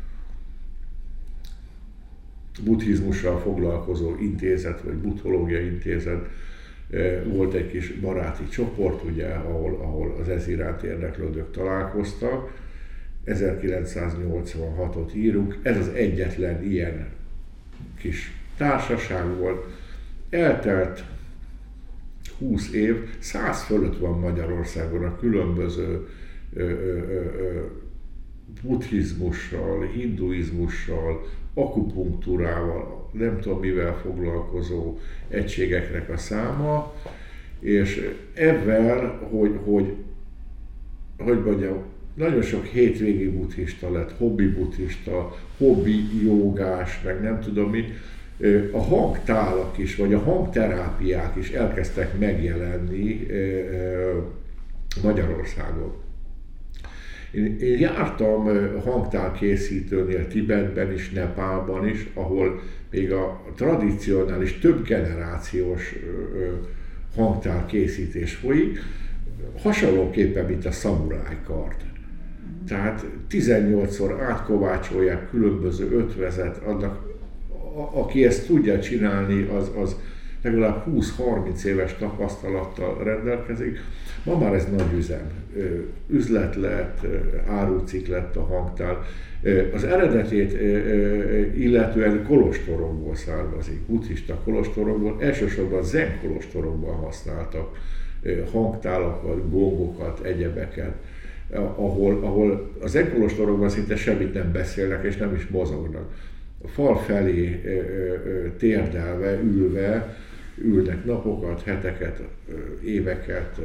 buddhizmussal foglalkozó intézet, vagy buddhológiai intézet. Volt egy kis baráti csoport, ugye, ahol, ahol az ez iránt érdeklődők találkoztak. ezerkilencszáznyolcvanhatot írunk, ez az egyetlen ilyen kis társaság volt. Eltelt húsz év, száz fölött van Magyarországon a különböző ö, ö, ö, buddhizmussal, hinduizmussal, akupunktúrával, nem tudom mivel foglalkozó egységeknek a száma, és ebben, hogy, hogy, hogy mondjam, nagyon sok hétvégi buddhista lett, hobbi buddhista, hobbi jogás, meg nem tudom mi, a hangtálak is, vagy a hangterápiák is elkezdtek megjelenni Magyarországon. Én, én jártam hangtálkészítőnél Tibetben is, Nepálban is, ahol még a tradicionális, több generációs hangtálkészítés folyik, hasonlóképpen, mint a szamurájkard. Tehát tizennyolcszor átkovácsolják különböző ötvezet, annak, a, aki ezt tudja csinálni, az, az legalább húsz-harminc éves tapasztalattal rendelkezik. Ma már ez nagy üzem. Üzlet lett, árucikk lett a hangtár. Az eredetét illetően kolostorokból származik, buddhista kolostorokból, elsősorban zen kolostorokban használtak hangtálakat, gongokat, egyebeket, ahol, ahol a zen kolostorokban szinte semmit nem beszélnek és nem is mozognak. A fal felé térdelve, ülve, ülnek napokat, heteket, éveket.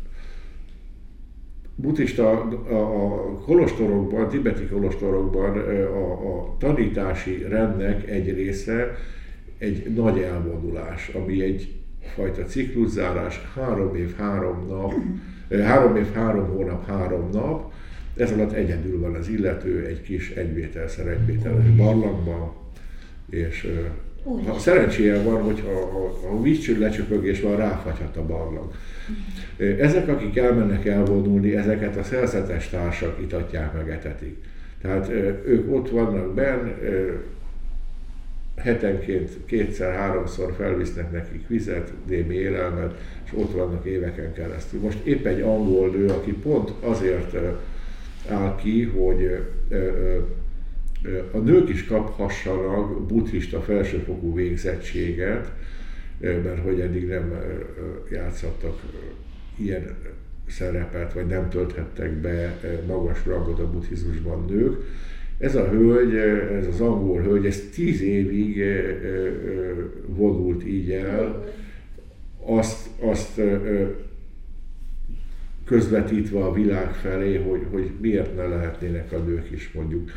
Buddhista a kolostorokban, tibeti kolostorokban a, a tanítási rendnek egy része egy nagy elvonulás, ami egy fajta cikluszárás, három év, három nap, három év, három hónap, három nap. Ez alatt egyedül van az illető egy kis egyvételszer egyvételes barlangban, és Úgy. ha szerencséje van, hogyha a, a vízcső lecsöpögés van, ráfagyhat a barlang. Ezek, akik elmennek elvonulni, ezeket a szerzetes társak itatják, meg etetik. Tehát ők ott vannak benn, hetenként kétszer-háromszor felvisznek nekik vizet, némi élelmet, és ott vannak éveken keresztül. Most épp egy angol nő, aki pont azért áll ki, hogy a nők is kaphassanak buddhista felsőfokú végzettséget, mert hogy eddig nem játszottak ilyen szerepet, vagy nem tölthettek be magas rangot a buddhizmusban nők. Ez a hölgy, ez az angol hölgy, ez tíz évig vonult így el, azt, azt közvetítve a világ felé, hogy, hogy miért ne lehetnének a nők is mondjuk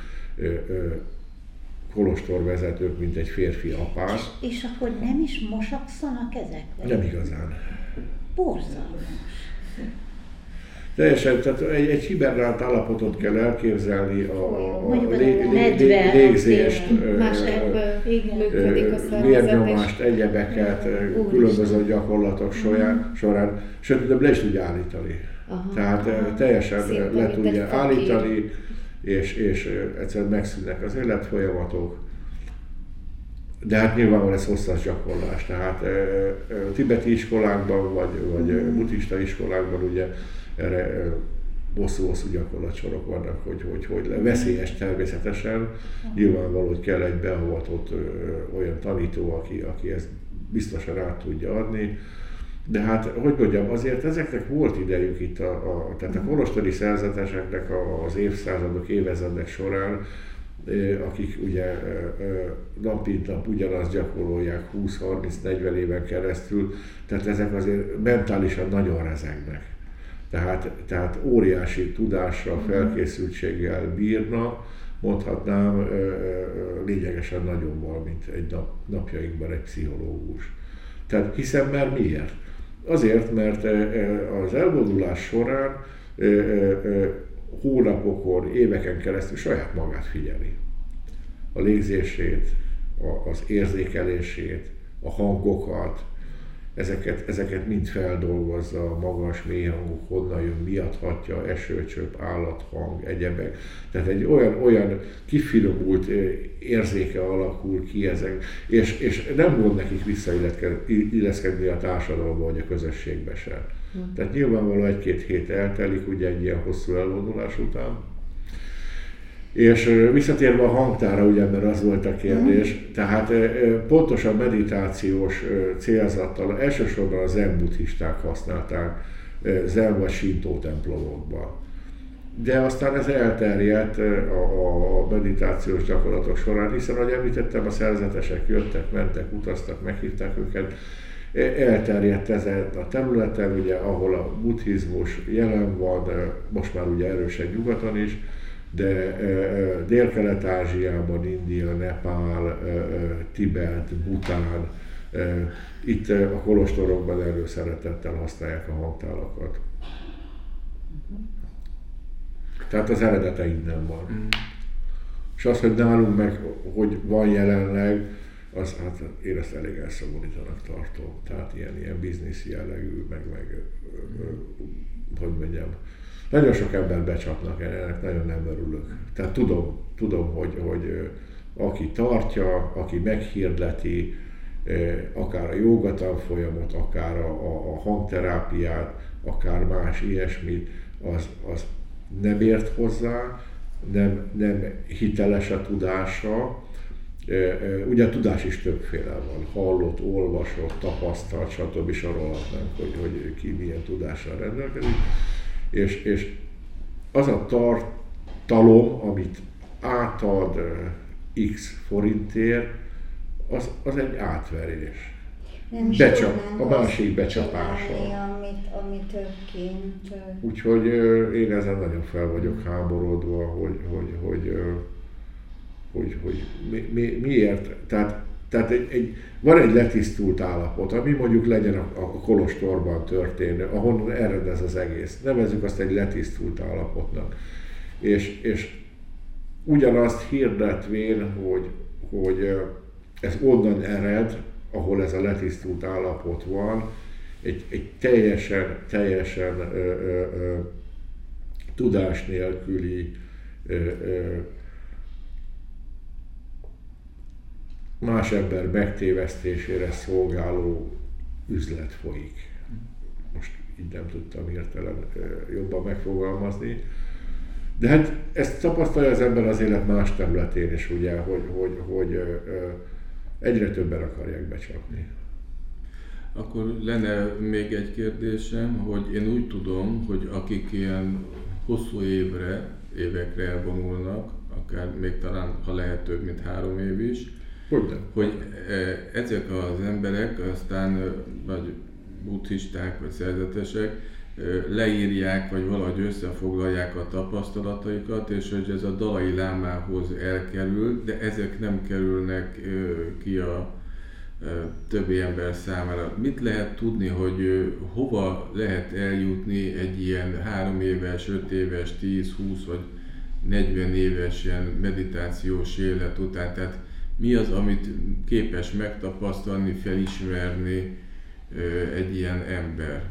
kolostorvezetők, mint egy férfi apák. És, és akkor nem is mosakszanak ezek? Vagy? Nem igazán. Borzalmas. Teljesen, tehát egy, egy hibernált állapotot kell elképzelni, a, a lé, lé, lé, légzést, más működik a szervezet, vérnyomást, egyebeket, különböző gyakorlatok során, során, sőt, le is tudja állítani. Aha, Tehát aha, teljesen le tudja állítani, és, és egyszerűen megszűnnek az életfolyamatok. De hát nyilvánvalóan ez hosszas gyakorlás, tehát a tibeti iskolákban, vagy, vagy buddhista iskolákban ugye erre hosszú-hosszú gyakorlatsorok vannak, hogy, hogy, hogy veszélyes természetesen. Nyilvánvaló, hogy kell egy beavatott ö, olyan tanító, aki, aki ezt biztosan át tudja adni. De hát, hogy mondjam, azért ezeknek volt idejük itt, a, a, tehát a kolostori szerzeteseknek az évszázadok, évezredek során, akik ugye nap mint nap ugyanazt gyakorolják húsz-harminc-negyven éven keresztül, tehát ezek azért mentálisan nagyon rezegnek. Tehát, tehát óriási tudással, felkészültséggel bírnak, mondhatnám lényegesen nagyobban, mint egy nap, napjainkban egy pszichológus. Tehát hiszen már miért? Azért, mert az elvonulás során hónapokon, éveken keresztül saját magát figyeli. A légzését, az érzékelését, a hangokat, ezeket, ezeket mind feldolgozza, a magas, mély hangok, honnan jön, mi adhatja, esőcsöp, állathang, egyebek. Tehát egy olyan, olyan kifinomult érzéke alakul ki ezek, és, és nem mond nekik visszailleszkedni a társadalomba vagy a közösségbe sem. Hmm. Tehát nyilvánvalóan egy-két hét eltelik ugye egy ilyen hosszú elvonulás után. És visszatérve a hangtára, ugye, mert az volt a kérdés, mm. tehát pontosan meditációs célzattal elsősorban a zen buddhisták használták zen vagy sintó templomokban. De aztán ez elterjedt a meditációs gyakorlatok során, hiszen, ahogy említettem, a szerzetesek jöttek, mentek, utaztak, meghívták őket. Elterjedt ezen a területen, ugye, ahol a buddhizmus jelen van, most már ugye erősen nyugaton is, de Dél-Kelet-Ázsiában, India, Nepál, Tibet, Bhután, itt a kolostorokban előszeretettel használják a hangtálakat. Tehát az eredete innen van. Mm. És az, hogy nálunk meg, hogy van jelenleg, az, hát én ezt elég elszomorítanak tartom. Tehát ilyen, ilyen biznisz jellegű, meg, meg hogy mondjam, nagyon sok ember becsapnak, ennek nagyon nem örülök. Tehát tudom, tudom hogy, hogy aki tartja, aki meghirdeti, akár a jóga tanfolyamot, akár a, a, a hangterápiát, akár más ilyesmit, az, az nem ért hozzá, nem, nem hiteles a tudása. Ugye a tudás is többféle van, hallott, olvasott, tapasztalt, stb. Sorolhatnánk, hogy, hogy ki milyen tudással rendelkezik. És, és az a tartalom, amit átad X forintért, az, az egy átverés. Nem Becsap, a másik becsapása. Csinálni, amit, amit ők kint. Úgyhogy én ezen nagyon fel vagyok háborodva, hogy, hogy, hogy, hogy, hogy mi, mi, miért. Tehát, tehát egy, egy, van egy letisztult állapot, ami mondjuk legyen a, a kolostorban történő, ahonnan ered ez az egész. Nevezzük azt egy letisztult állapotnak. És, és ugyanazt hirdetvén, hogy, hogy ez onnan ered, ahol ez a letisztult állapot van, egy, egy teljesen, teljesen ö, ö, ö, tudás nélküli, ö, ö, más ember megtévesztésére szolgáló üzlet folyik. Most így nem tudtam hirtelen ö, jobban megfogalmazni. De hát ezt tapasztalja az ember az élet más területén is, ugye, hogy, hogy, hogy ö, ö, egyre többen akarják becsapni. Akkor lenne még egy kérdésem, hogy én úgy tudom, hogy akik ilyen hosszú évre, évekre elvonulnak, akár még talán, ha lehet több, mint három év is, Hogyne? hogy ezek az emberek aztán vagy buddhisták, vagy szerzetesek leírják, vagy valahogy összefoglalják a tapasztalataikat, és hogy ez a Dalai Lámához elkerül, de ezek nem kerülnek ki a többi ember számára. Mit lehet tudni, hogy hova lehet eljutni egy ilyen három éves, öt éves, tíz, húsz vagy negyven éves ilyen meditációs élet után? Tehát mi az, amit képes megtapasztalni, felismerni egy ilyen ember?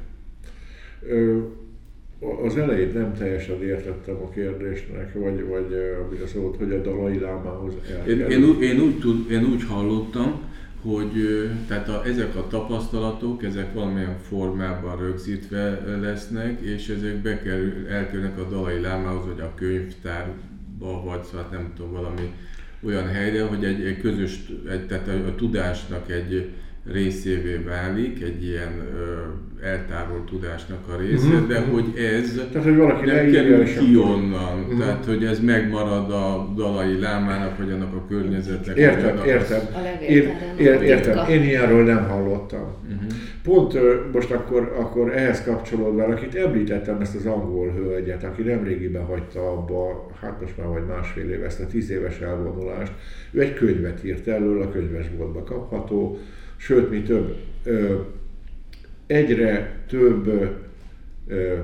Az elején nem teljesen értettem a kérdésnek, vagy, vagy amire szólt, hogy a Dalai Lámához elkerül. Én, én, én, úgy tud, én úgy hallottam, hogy tehát a, ezek a tapasztalatok, ezek valamilyen formában rögzítve lesznek, és ezek bekerül, elkerülnek a Dalai Lámához, vagy a könyvtárba, vagy szóval nem tudom, valami olyan helyre, hogy egy, egy közös, egy, tehát a, a tudásnak egy részévé válik, egy ilyen ö, eltárolt tudásnak a része, uh-huh. de hogy ez tehát, hogy valaki nem kerül ki akkor... onnan, uh-huh. tehát hogy ez megmarad a Dalai Lámának, vagy annak a környezetnek. Értem, értem. A Én, ér, értem. Én ilyenről nem hallottam. Uh-huh. Pont most akkor, akkor ehhez kapcsolódva, akit említettem, ezt az angol hölgyet, aki nemrégiben hagyta abba, hát most már vagy másfél éve ezt a tíz éves elvonulást, ő egy könyvet írt elől, a könyvesboltba kapható, sőt, mi több, ö, egyre több ö,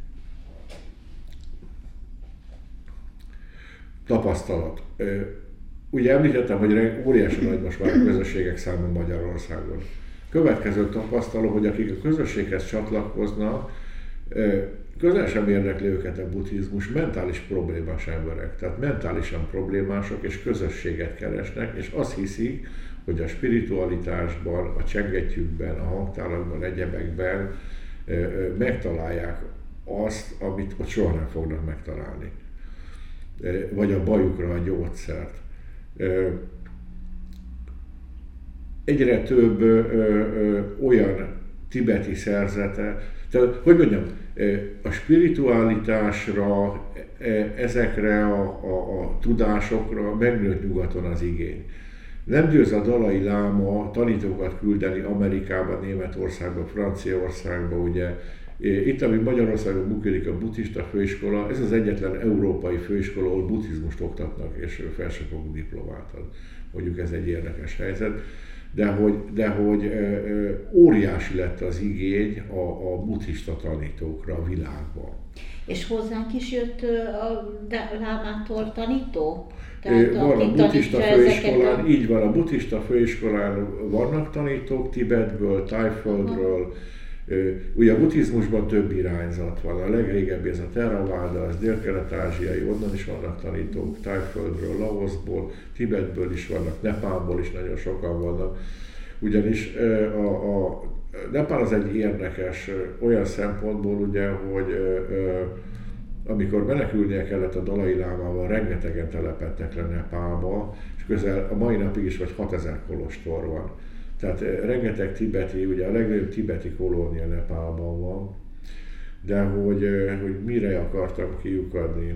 tapasztalat. Ö, ugye említettem, hogy óriási nagy most már a közösségek száma Magyarországon. Következő tapasztalom, hogy akik a közösséghez csatlakoznak, ö, közel sem érdekli őket a buddhizmus, mentális problémás emberek, tehát mentálisan problémások és közösséget keresnek, és azt hiszik, hogy a spiritualitásban, a csengettyűkben, a hangtálakban, egyebekben ö, ö, megtalálják azt, amit ott soha nem fognak megtalálni. Ö, vagy a bajukra a gyógyszert. Ö, egyre több ö, ö, olyan tibeti szerzete, tehát, hogy mondjam, a spiritualitásra, ezekre a, a, a tudásokra megnőtt nyugaton az igény. Nem győz a Dalai Láma tanítókat küldeni Amerikába, Németországba, Franciaországba, ugye. Itt, ami Magyarországon működik a buddhista főiskola, ez az egyetlen európai főiskola, ahol buddhizmust oktatnak, és felsőfokú diplomát ad. Mondjuk ez egy érdekes helyzet. De hogy, de hogy ö, óriási lett az igény a, a buddhista tanítókra a világban. És hozzánk is jött a Lámától tanító? Tehát, van a buddhista főiskolán, a... így van, a buddhista főiskolán vannak tanítók Tibetből, Tájföldről. Ugye a buddhizmusban több irányzat van, a legrégebbi ez a Theravada, az dél-kelet-ázsiai, onnan is vannak tanítók, Tájföldről, Laoszból, Tibetből is vannak, Nepálból is nagyon sokan vannak. ugyanis a, a Nepál az egy érdekes olyan szempontból, ugye, hogy amikor menekülnie kellett a Dalai Lámával, rengetegen telepedtek le Nepálba, és közel a mai napig is vagy hatezer kolostor van. Tehát rengeteg tibeti, ugye a legnagyobb tibeti kolónia Nepálban van, de hogy, hogy mire akartam kiukadni.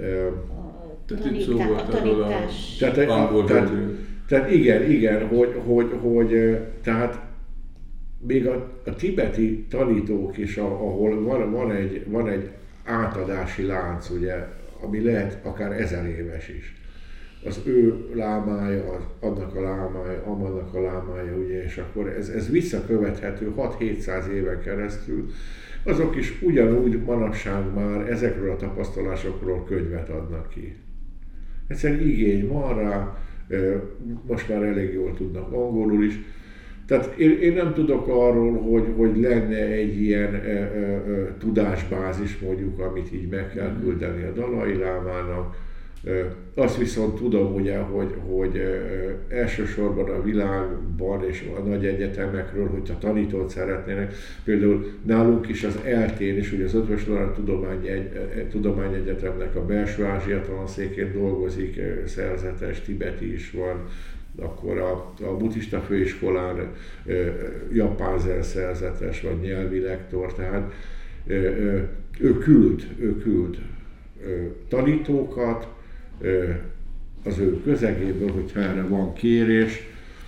A tanítás. Tehát, a, tehát, tehát igen, igen, hogy, hogy, hogy tehát még a, a tibeti tanítók is, ahol van, van, egy, van egy átadási lánc, ugye, ami lehet akár ezer éves is. Az ő lámája, az, annak a lámája, annak a lámája, ugye, és akkor ez, ez visszakövethető hat-hétszáz éven keresztül. Azok is ugyanúgy manapság már ezekről a tapasztalásokról könyvet adnak ki. Egyszerűen igény van rá, most már elég jól tudnak angolul is. Tehát én, én nem tudok arról, hogy, hogy lenne egy ilyen e, e, tudásbázis, mondjuk, amit így meg kell küldeni a Dalai Lámának. Azt viszont tudom, ugye, hogy, hogy elsősorban a világban és a nagy egyetemekről, hogyha tanítót szeretnének, például nálunk is az eltén is, ugye az Eötvös Loránd Tudományegyetemnek a Belső Ázsia tanszékén dolgozik, szerzetes, tibeti is van, akkor a, a buddhista főiskolán japán zen szerzetes, vagy nyelvi lektor, tehát ő küld, ő küld tanítókat az ő közegéből, hogyha erre van kérés.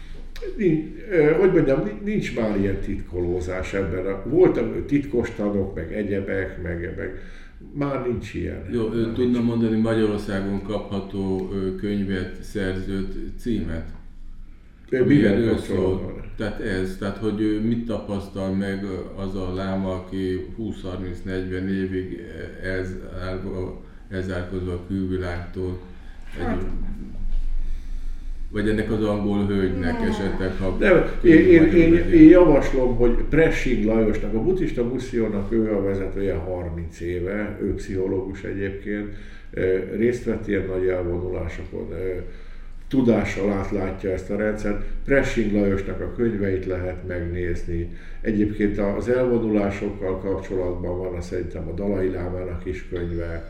Hogy mondjam, nincs már ilyen titkolózás ebben. Voltak titkos tanok, meg egyebek, meg, meg már nincs ilyen. Jó, már tudna nincs. mondani Magyarországon kapható könyvet, szerzőt, címet? Milyen ő szól? Tehát ez, tehát hogy mit tapasztal meg az a láma, aki húsz-harminc-negyven évig elzárkozva a külvilágtól, hát, egy, vagy ennek az angol hölgynek ne. esetleg, ha... Nem, én, én, én, én javaslom, hogy Pressing Lajosnak, a buddhista missziónak ő a vezetője harminc éve, ő pszichológus egyébként, részt vett ilyen nagy elvonulásokon, tudással átlátja ezt a rendszert. Pressing Lajosnak a könyveit lehet megnézni. Egyébként az elvonulásokkal kapcsolatban van, azt szerintem a Dalai Lámának is könyve.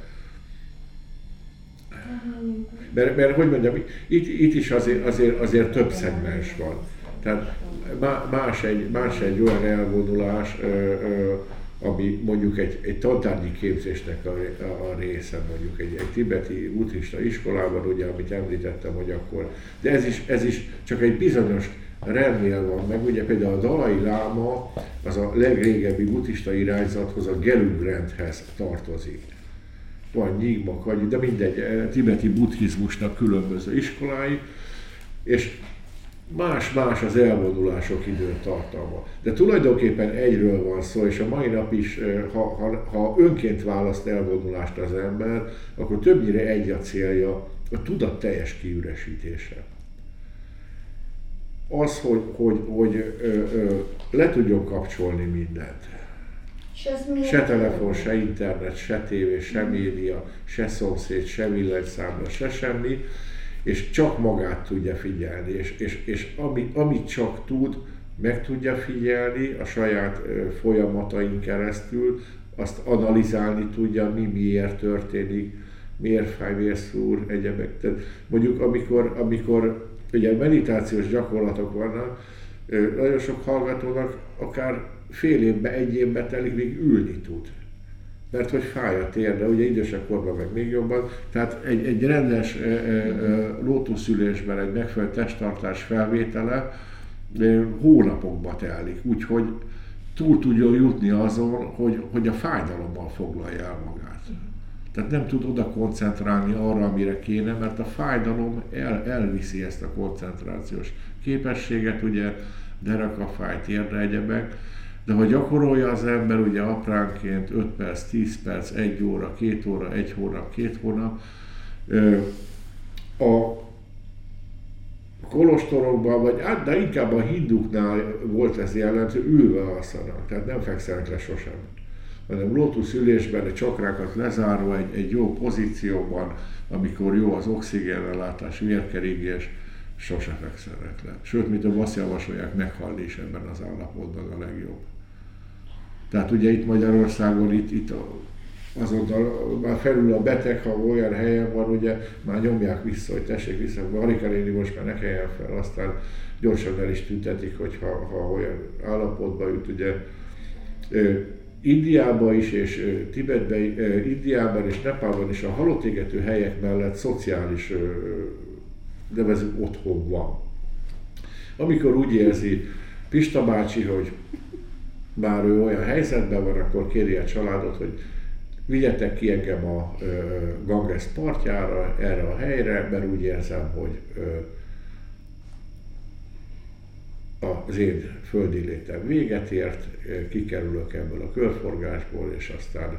Mert, mert hogy mondjam, itt, itt is azért, azért, azért több szegmens van. Tehát más egy, más egy olyan elvonulás, ami mondjuk egy, egy tantárgyi képzésnek a, a része, mondjuk egy, egy tibeti buddhista iskolában, ugye, amit említettem, hogy akkor, de ez is, ez is csak egy bizonyos rendnél van meg, ugye például a Dalai Láma az a legrégebbi buddhista irányzathoz, a Gelug rendhez tartozik. Van Nyingma, Kagyi, de mindegy, tibeti buddhizmusnak különböző iskolái, és más-más az elvonulások időtartalma. De tulajdonképpen egyről van szó, és a mai nap is, ha, ha, ha önként választ elvonulást az ember, akkor többnyire egy a célja, a tudat teljes kiüresítése. Az, hogy, hogy, hogy ö, ö, le tudjon kapcsolni mindent. Se telefon, se internet, se tévé, se média, se szomszéd, se villanyszámla, se semmi, és csak magát tudja figyelni, és, és, és ami, amit csak tud, meg tudja figyelni a saját folyamatain keresztül, azt analizálni tudja, mi miért történik, miért fáj, miért szúr, egyebek. Tehát mondjuk amikor, amikor ugye meditációs gyakorlatok vannak, nagyon sok hallgatónak akár fél évben, egy évben telik, még ülni tud. Mert hogy fáj a térde, ugye idősebb korban meg még jobban. Tehát egy, egy rendes e, e, lótuszülésben egy megfelelő testtartás felvétele e, hónapokba telik, úgyhogy túl tudjon jutni azon, hogy, hogy a fájdalommal foglalja el magát. Tehát nem tud oda koncentrálni arra, amire kéne, mert a fájdalom el, elviszi ezt a koncentrációs képességet, ugye derekafáj, térde, egyebek. De ha gyakorolja az ember ugye apránként öt perc, tíz perc, egy óra, két óra, egy hónap, két hónap, a kolostorokban, vagy hát, de inkább a hinduknál volt ez jellemző, ülve alszanak, tehát nem fekszenek le sosem, hanem lótuszülésben a csakrákat lezárva egy, egy jó pozícióban, amikor jó az oxigénellátás, vérkeringés, sose fekszenek le. Sőt, mint a azt javasolják, meghalni is ebben az állapotban a legjobb. Tehát ugye itt Magyarországon itt, itt azonnal már felül a beteg, ha olyan helyen van, ugye már nyomják vissza, hogy tessék vissza, Marika néni most már ne keljen fel, aztán gyorsan el is tüntetik, hogyha ha olyan állapotba jut, ugye Indiában is, és Tibetben, Indiában és Nepálban is a halott égető helyek mellett szociális, nevezük, otthon van. Amikor úgy érzi Pista bácsi, hogy már ő olyan helyzetben van, akkor kéri a családot, hogy vigyetek ki engem a Ganges partjára, erre a helyre, mert úgy érzem, hogy az én földi létem véget ért, kikerülök ebből a körforgásból, és aztán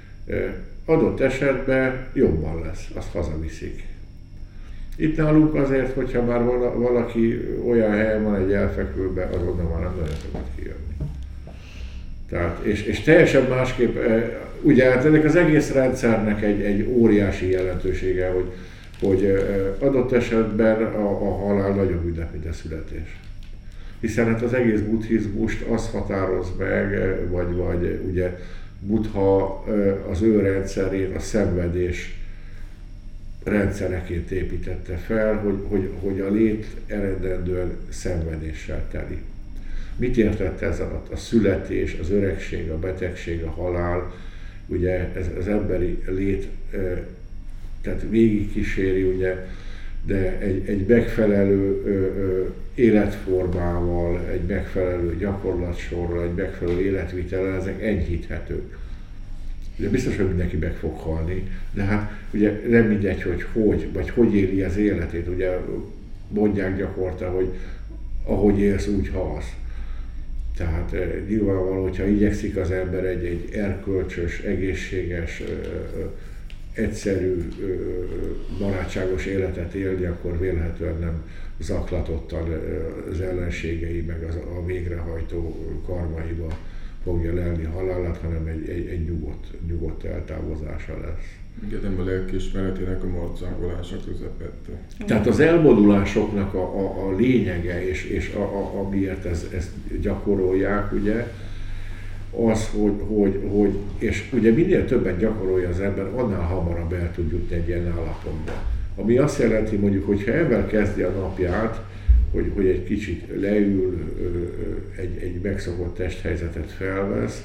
adott esetben jobban lesz, azt hazaviszik. Itt nálunk azért, hogyha már valaki olyan helyen van egy elfekvőben, azonnal már nem nagyon tudod kijönni. Tehát, és, és teljesen másképp, ugye hát ennek az egész rendszernek egy, egy óriási jelentősége, hogy, hogy adott esetben a, a halál nagyobb ünnep, mint a születés. Hiszen hát az egész buddhizmust az határoz meg, vagy, vagy ugye Buddha az ő rendszerét a szenvedés rendszereként építette fel, hogy, hogy, hogy a lét eredendően szenvedéssel teli. Mit értett ez alatt? A születés, az öregség, a betegség, a halál, ugye ez az emberi lét, tehát végig kíséri, ugye, de egy, egy megfelelő ö, ö, életformával, egy megfelelő gyakorlatsorral, egy megfelelő életvitellel, ezek enyhíthetők. Ugye biztos, hogy mindenki meg fog halni, de hát ugye nem mindegy, hogy hogy, vagy hogy éli az életét. Ugye mondják gyakorta, hogy ahogy élsz, úgy halsz. Tehát e, nyilvánvaló, hogyha igyekszik az ember egy, egy erkölcsös, egészséges, ö, ö, egyszerű, barátságos életet élni, akkor vélhetően nem zaklatottan az ellenségei meg az, a végrehajtó karmaiba fogja lelni halálát, hanem egy, egy, egy nyugodt, nyugodt eltávozása lesz. Igen, nem a lelkiismeretének a marcangolása közepette. Tehát az elmodulásoknak a, a, a lényege, és, és a, a, amiért ezt, ezt gyakorolják, ugye, az, hogy, hogy, hogy, és ugye minél többet gyakorolja az ember, annál hamarabb el tud jutni egy ilyen állapotba. Ami azt jelenti, mondjuk, hogyha ebben kezdi a napját, hogy, hogy egy kicsit leül, egy, egy megszokott testhelyzetet felvesz,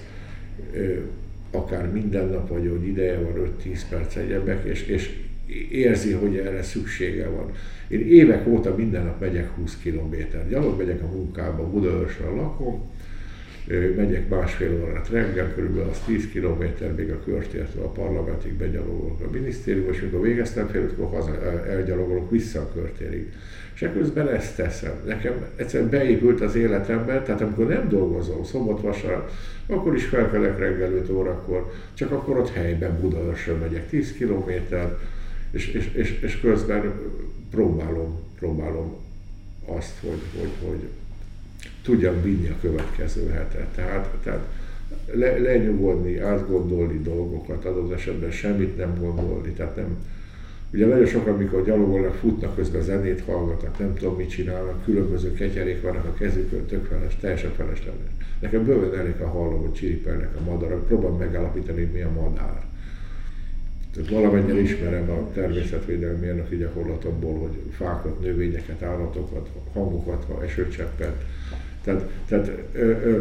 akár minden nap, vagy hogy ideje van öt-tíz perc egyebek, és, és érzi, hogy erre szüksége van. Én évek óta minden nap megyek húsz kilométer. Gyalog megyek a munkába, Budaörsön lakom, megyek másfél órát reggel, körülbelül az tíz kilométer, még a körtértől a parlamentig begyalogolok a minisztériumba, és amikor végeztem fél ötkor haza elgyalogolok vissza a körtérig. És ekközben ezt teszem. Nekem egyszerűen beépült az életembe, tehát amikor nem dolgozom szombat-vasárnap, akkor is felkelek reggel öt órakor, csak akkor ott helyben Budaörsön megyek tíz kilométer, és, és, és, és közben próbálom, próbálom azt, hogy, hogy, hogy tudjam vinni a következő hetet. Tehát, tehát le, lenyugodni, átgondolni dolgokat, adott esetben semmit nem gondolni. Tehát nem, ugye nagyon sokan, amikor gyalogolnak, futnak, közben zenét hallgatnak, nem tudom mit csinálnak, különböző ketyerék vannak a kezükön, tök feles, teljesen felesleges. Nekem bőven elég, ha hallom, hogy csiripelnek a madarak, próbálom megállapítani, mi a madár. Tehát valamennyire ismerem a természetvédelmi mérnöki gyakorlatomból, hogy fákat, növényeket, állatokat, hangokat, ha esőcseppet. Tehát, tehát ö, ö.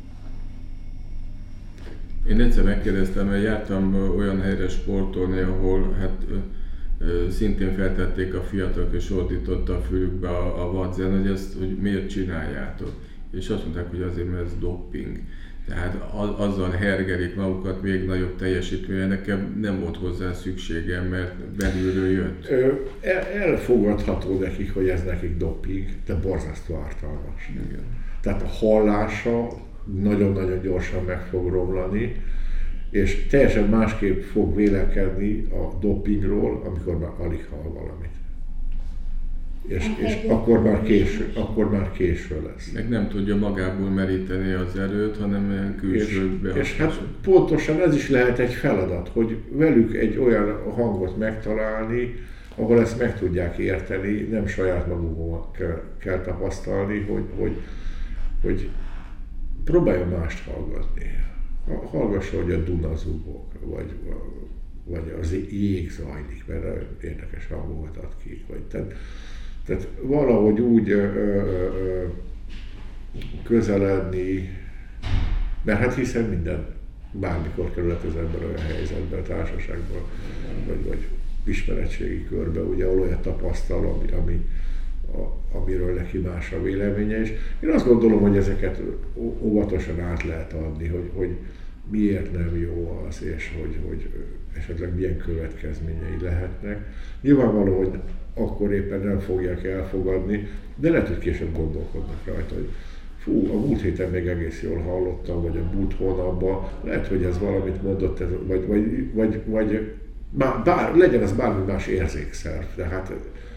Én egyszer megkérdeztem, mert jártam olyan helyre sportolni, ahol hát ö, szintén feltették a fiatalok, és ordította a fülükbe a, a vadzen, hogy ezt, hogy miért csináljátok. És azt mondták, hogy azért, mert ez doping. Tehát azzal hergelik magukat még nagyobb teljesítményre, nekem nem volt hozzá szükségem, mert belülről jött. Elfogadható nekik, hogy ez nekik doping, de borzasztó ártalmas. Igen. Tehát a hallása nagyon-nagyon gyorsan meg fog romlani, és teljesen másképp fog vélekedni a dopingról, amikor már alig hall valamit. És, és akkor, már késő, akkor már késő lesz. Meg nem tudja magából meríteni az erőt, hanem ilyen külső behatások. És hát pontosan ez is lehet egy feladat, hogy velük egy olyan hangot megtalálni, ahol ezt meg tudják érteni, nem saját maguknak kell, kell tapasztalni, hogy, hogy, hogy próbáljon mást hallgatni. Hallgassa, hogy a Duna zubog, vagy, vagy az jég zajlik, mert érdekes hangokat ad ki. Vagy, tehát, tehát valahogy úgy ö, ö, ö, közeledni, mert hát hiszen minden bármikor kerülhet az ember olyan helyzetbe, a társaságban, vagy, vagy ismeretségi körbe, ugye, ahol olyat tapasztal, ami, ami, a, amiről neki más a véleménye. És én azt gondolom, hogy ezeket óvatosan át lehet adni, hogy, hogy miért nem jó az, és hogy, hogy esetleg milyen következményei lehetnek. Nyilvánvaló, hogy akkor éppen nem fogják elfogadni, de lehet, hogy később gondolkodnak rajta, hogy fú, a múlt héten még egész jól hallottam, vagy a múlt hónapban, lehet, hogy ez valamit mondott, ez, vagy, vagy, vagy, vagy bár, bár, legyen ez bármi más érzékszerv, tehát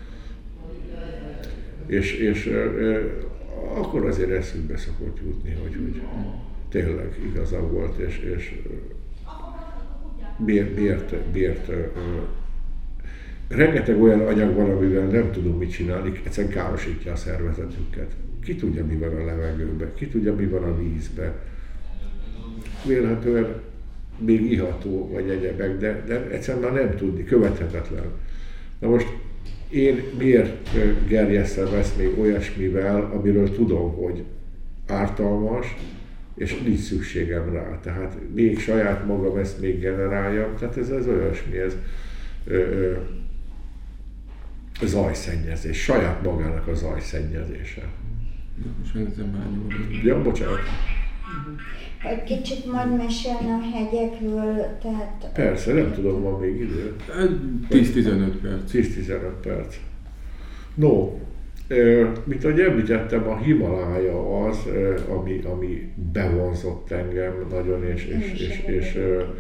és, és e, akkor azért eszünkbe szokott jutni, hogy, hogy tényleg igaza volt, és, és miért, miért, miért e, rengeteg olyan anyag van, amivel nem tudunk mit csinálni, egyszerűen károsítja a szervezetünket. Ki tudja, mi van a levegőben, ki tudja, mi van a vízben. Vélhetően még iható vagy egyebek, de, de egyszerűen már nem tudni, követhetetlen. Na most én miért gerjesztem ezt még olyasmivel, amiről tudom, hogy ártalmas, és nincs szükségem rá. Tehát még saját magam ezt még generáljam, tehát ez, ez olyasmi, ez ö, ö, zajszennyezés, saját magának a zajszennyezése. Most megnézem már nyolc. Ja, bocsánat. Egy kicsit majd mesélne a hegyekről, tehát... Persze, nem tudom, van még idő. tíz-tizenöt perc. tíz-tizenöt perc. No, mint ahogy említettem, a Himalája az, ami, ami bevonzott engem nagyon, és, és, és, és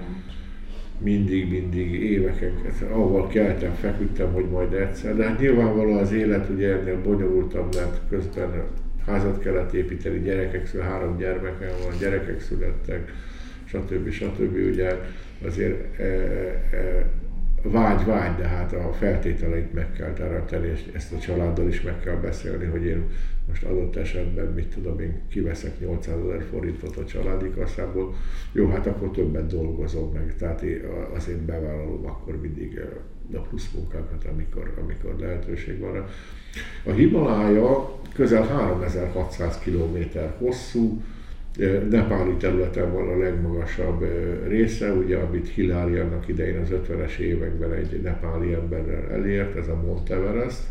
mindig, mindig éveken, ahol keltem, feküdtem, hogy majd egyszer, de hát nyilvánvalóan az élet ugye ennél bonyolultabb, mert közben házat kellett építeni, gyerekek születtek, három gyermekem van, gyerekek születtek, stb. stb. Ugye azért e, e, vágy, vágy, de hát a feltételeit meg kell teremteni, és ezt a családdal is meg kell beszélni, hogy én most adott esetben, mit tudom én, kiveszek nyolcszázezer forintot a családi kasszából, jó, hát akkor többet dolgozom meg, tehát én azért bevállalom akkor mindig a plusz munkákat, amikor, amikor lehetőség van rá. A Himalája közel háromezer-hatszáz kilométer hosszú, nepáli területen van a legmagasabb része, ugye, amit Hillary annak idején az ötvenes években egy nepáli emberrel elért, ez a Mount Everest.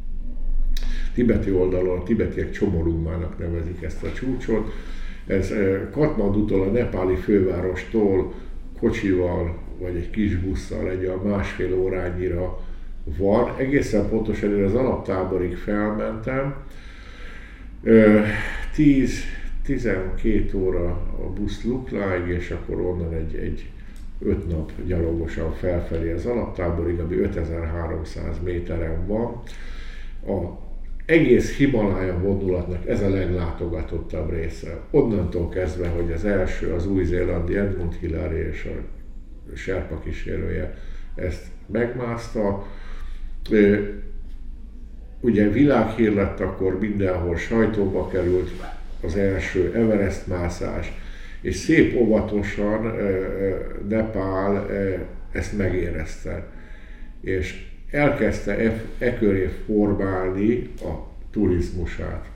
Tibeti oldalon a tibetiek Csomolungmának nevezik ezt a csúcsot. Ez Katmandútól, a nepáli fővárostól kocsival vagy egy kis busszal egy a másfél órányira van. Egészen pontosan én az alaptáborig felmentem. tíz-tizenkét óra a busz Lukláig, és akkor onnan egy, egy öt nap gyalogosan felfelé az alaptáborig, ami ötezer-háromszáz méteren van. A egész Himalája vonulatnak ez a leglátogatottabb része. Onnantól kezdve, hogy az első, az új-zélandi Edmund Hillary és a Sherpa kísérője ezt megmászta. Ugye világhír lett, akkor mindenhol sajtóba került az első Everest mászás, és szép óvatosan Nepál ezt megérezte, és elkezdte e, e köré formálni a turizmusát.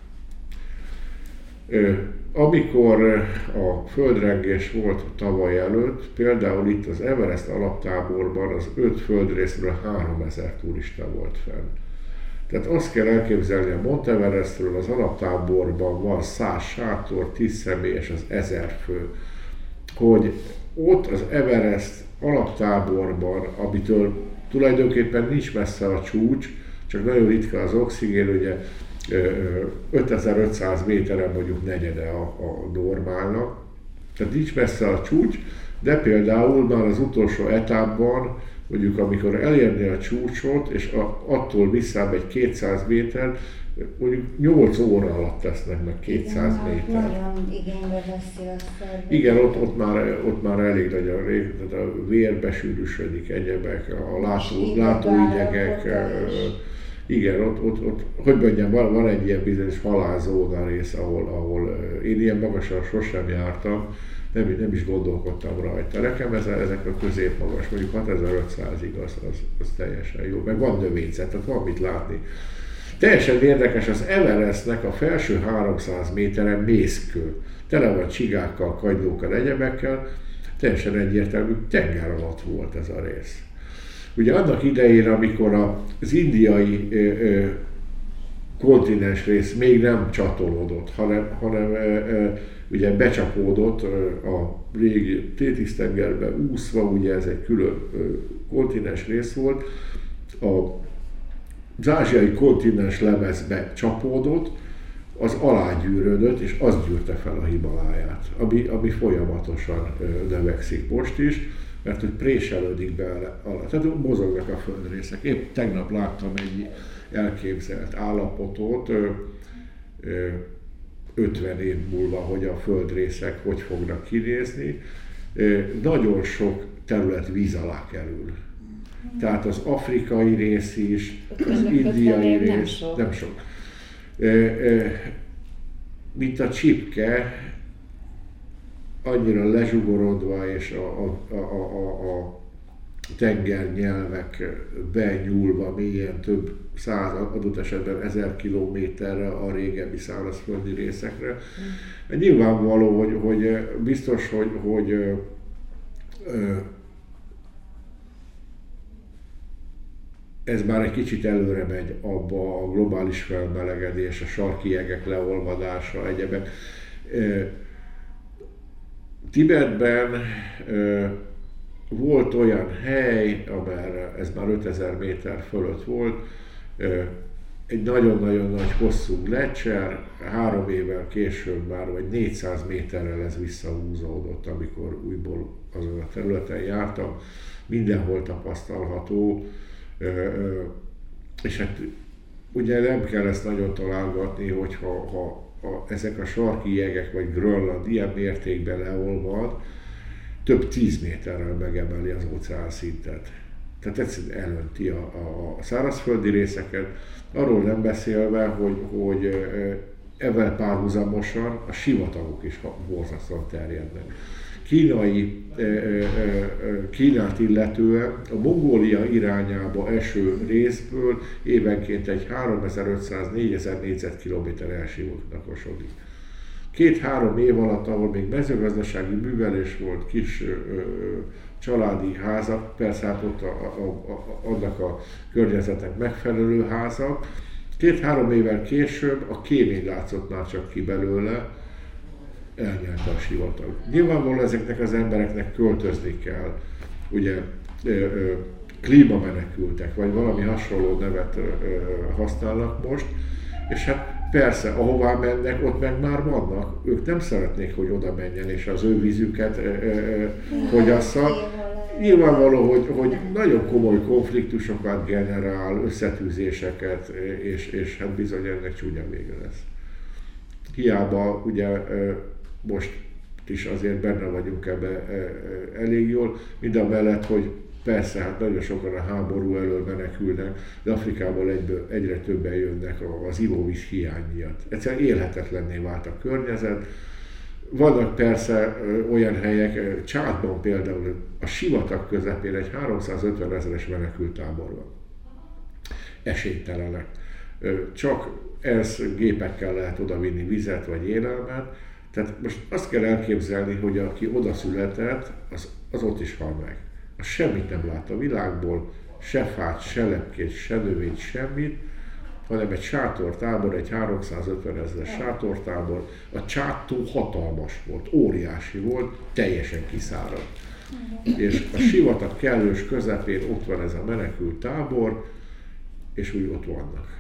Amikor a földrengés volt tavaly előtt, például itt az Everest alaptáborban az öt földrészről háromezer turista volt fenn. Tehát azt kell elképzelni, a Mount Everestről az alaptáborban van száz sátor, tíz személyes, az ezer fő, hogy ott az Everest alaptáborban, amitől tulajdonképpen nincs messze a csúcs, csak nagyon ritka az oxigén, ugye ötezer-ötszáz méteren mondjuk negyede a, a normálnak, tehát nincs messze a csúcs, de például már az utolsó etapban, mondjuk amikor elérni a csúcsot, és a, attól visszább egy kétszáz méter, mondjuk nyolc óra alatt tesznek meg kétszáz méter. Nagyon igénybe veszi a szervezet. Igen, ott, ott, már, ott már elég nagy a rég, tehát a vér besűrűsödik, egyebek, a látó, látóigyegek. Igen, ott, ott, ott, hogy mondjam, van, van egy ilyen bizonyos halálzóna rész, ahol, ahol én ilyen magasan sosem jártam, nem, nem is gondolkodtam rajta. Nekem ez, ezek a középmagas, mondjuk hatezer-ötszázig az, az, az teljesen jó, meg van növényzet, tehát van mit látni. Teljesen érdekes, az Everestnek a felső háromszáz méteren mészkő, tele van csigákkal, kagylókkal, egyebekkel, teljesen egyértelmű, tenger alatt volt ez a rész. Ugye annak idején, amikor az indiai ö, ö, kontinens rész még nem csatolódott, hanem, hanem ö, ö, ugye becsapódott ö, a régi Tétisz-tengerbe úszva, ugye ez egy külön ö, kontinens rész volt, a az ázsiai kontinens lemezbe csapódott, az alágyűrödött, és az gyűrte fel a Himaláját, ami, ami folyamatosan növekszik most is, mert hogy préselődik bele alá. Tehát mozognak a földrészek. Épp tegnap láttam egy elképzelt állapotot, ötven év múlva, hogy a földrészek hogy fognak kinézni. Nagyon sok terület víz alá kerül. Tehát az afrikai rész is, az indiai rész, nem sok. Nem sok. E, e, mint a csipke, annyira lezsugorodva és a, a, a, a, a tengernyelvekbe nyúlva mélyen több száz, adott esetben ezer kilométerre a régebbi szárazföldi részekre. Mm. Nyilvánvaló, hogy, hogy biztos, hogy, hogy ö, ö, ez már egy kicsit előre megy abba a globális felmelegedés, a sarki jegek leolvadása, egyebek. Tibetben volt olyan hely, amerre ez már ötezer méter fölött volt, egy nagyon-nagyon nagy hosszú gletscher, három évvel később már, vagy négyszáz méterrel ez visszahúzódott, amikor újból azon a területen jártam, mindenhol tapasztalható. És hát ugye nem kell ezt nagyon találgatni, hogyha ha, ha ezek a sarki jegek vagy Grönland ilyen mértékben leolvad, több tíz méterrel megemeli az óceán szintet. Tehát egyszerűen elönti a, a, a szárazföldi részeket, arról nem beszélve, hogy, hogy ezzel párhuzamosan a sivatagok is borzasztóan terjednek. Kínai, Kínát illetően a Mongólia irányába eső részből évenként egy háromezer-ötszáz-négyezer négyzetkilométer elsivatagosodott. Két-három év alatt, ahol még mezőgazdasági művelés volt, kis ö, családi házak, persze hát ott a, a, a, annak a környezetnek megfelelő házak, két-három évvel később a kémény látszott már csak ki belőle, elnyelte a sivatag. Nyilvánvalóan ezeknek az embereknek költözni kell, ugye ö, ö, klímamenekültek, vagy valami hasonló nevet ö, ö, használnak most, és hát persze, ahová mennek, ott meg már vannak. Ők nem szeretnék, hogy oda menjen, és az ő vízüket fogyassza. Nyilvánvaló, hogy, hogy nagyon komoly konfliktusokat generál, összetűzéseket, és, és hát bizony ennek csúnya vége lesz. Hiába ugye most is azért benne vagyunk ebbe elég jól, mindamellett, hogy persze, hát nagyon sokan a háború elől menekülnek, de Afrikából egyből, egyre többen jönnek az ivóvíz hiány miatt. Egyszerűen élhetetlenné vált a környezet. Vannak persze olyan helyek, Csádban például a sivatag közepén egy háromszázötven ezeres menekülttábor van. Esélytelenek. Csak ez gépekkel lehet odavinni vizet vagy élelmet. Tehát most azt kell elképzelni, hogy aki oda született, az, az ott is hal meg. Az semmit nem lát a világból, se fát, se lepkét, se növényt, semmit, hanem egy sátortábor, egy háromszázötven ezeres sátortábor. A Csátó hatalmas volt, óriási volt, teljesen kiszáradt. És a sivatag kellős közepén ott van ez a menekült tábor, és úgy ott vannak.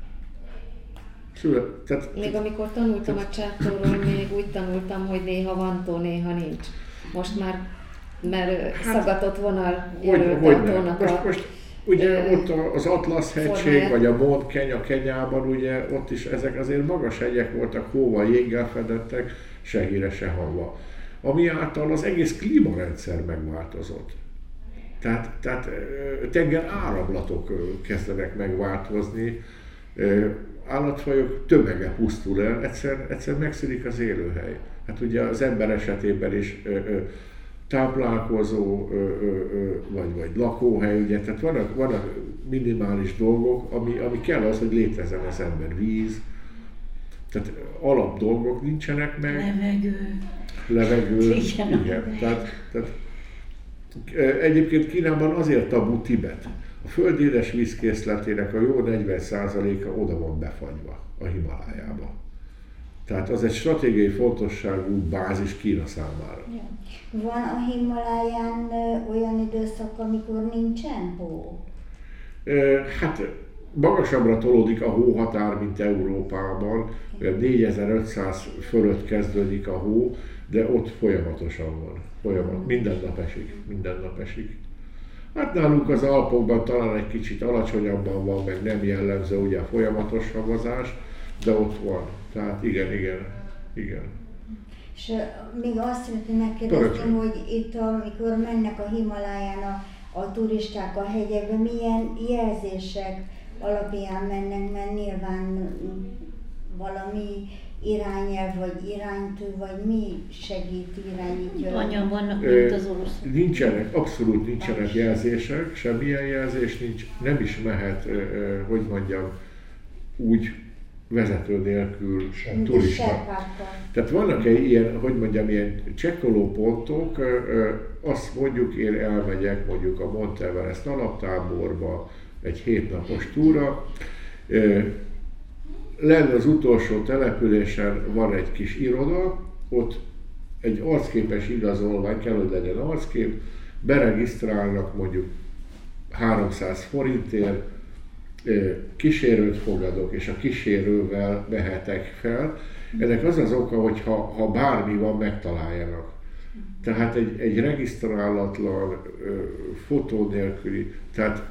Tehát, még amikor tanultam a Csátóról, még úgy tanultam, hogy néha van tó, néha nincs. Most már, mert hát, szagatott vonal jelölt a tónak a... Most, most Ugye ott az Atlasz-hegység, formáját. vagy a Mont Kenya Kenyában, ugye ott is ezek azért magas hegyek voltak, hóval, jéggel fedettek, se híre, se hallva. Ami által az egész klímarendszer megváltozott. Tehát, tehát tenger áramlatok kezdenek megváltozni, állatfajok tömege pusztul el, egyszer, egyszer megszűnik az élőhely. Hát ugye az ember esetében is ö, ö, táplálkozó, ö, ö, ö, vagy, vagy lakóhely, ugye, tehát vannak, vannak minimális dolgok, ami, ami kell az, hogy létezzen az ember, víz, tehát alap dolgok nincsenek meg. Levegő. Levegő. Igen. Igen. Tehát, tehát, egyébként Kínában azért tabu Tibet. A föld édesvízkészletének a jó negyven százaléka oda van befagyva, a Himalájába. Tehát az egy stratégiai fontosságú bázis Kína számára. Van a Himaláján olyan időszak, amikor nincsen hó? Hát magasabbra tolódik a hóhatár, mint Európában. négyezer-ötszáz fölött kezdődik a hó, de ott folyamatosan van. Folyamat, minden nap esik, minden nap esik. Hát nálunk az Alpokban talán egy kicsit alacsonyabban van, meg nem jellemző ugye a folyamatos havazás, de ott van. Tehát igen, igen, igen. És még azt szeretném megkérdezni, hogy itt amikor mennek a Himaláján a, a turisták a hegyekbe, milyen jelzések alapján mennek, mert nyilván valami irányelv, vagy iránytű, vagy mi segít, irányítja? Annyian vannak, mint az orosz. Nincsenek, abszolút nincsenek jelzések, semmilyen jelzés nincs, nem is mehet, hogy mondjam, úgy vezető nélkül turista. Tehát vannak egy ilyen, hogy mondjam, ilyen csekkoló pontok, azt mondjuk én elmegyek mondjuk a Mount Everest alaptáborba, egy hétnapos túra, lenne az utolsó településen van egy kis iroda, ott egy arcképes igazolvány, kell, hogy legyen arckép, beregisztrálnak mondjuk háromszáz forintért, kísérőt fogadok, és a kísérővel mehetek fel. Ennek az az oka, hogy ha, ha bármi van, megtaláljanak. Tehát egy, egy regisztrálatlan, fotó nélküli, tehát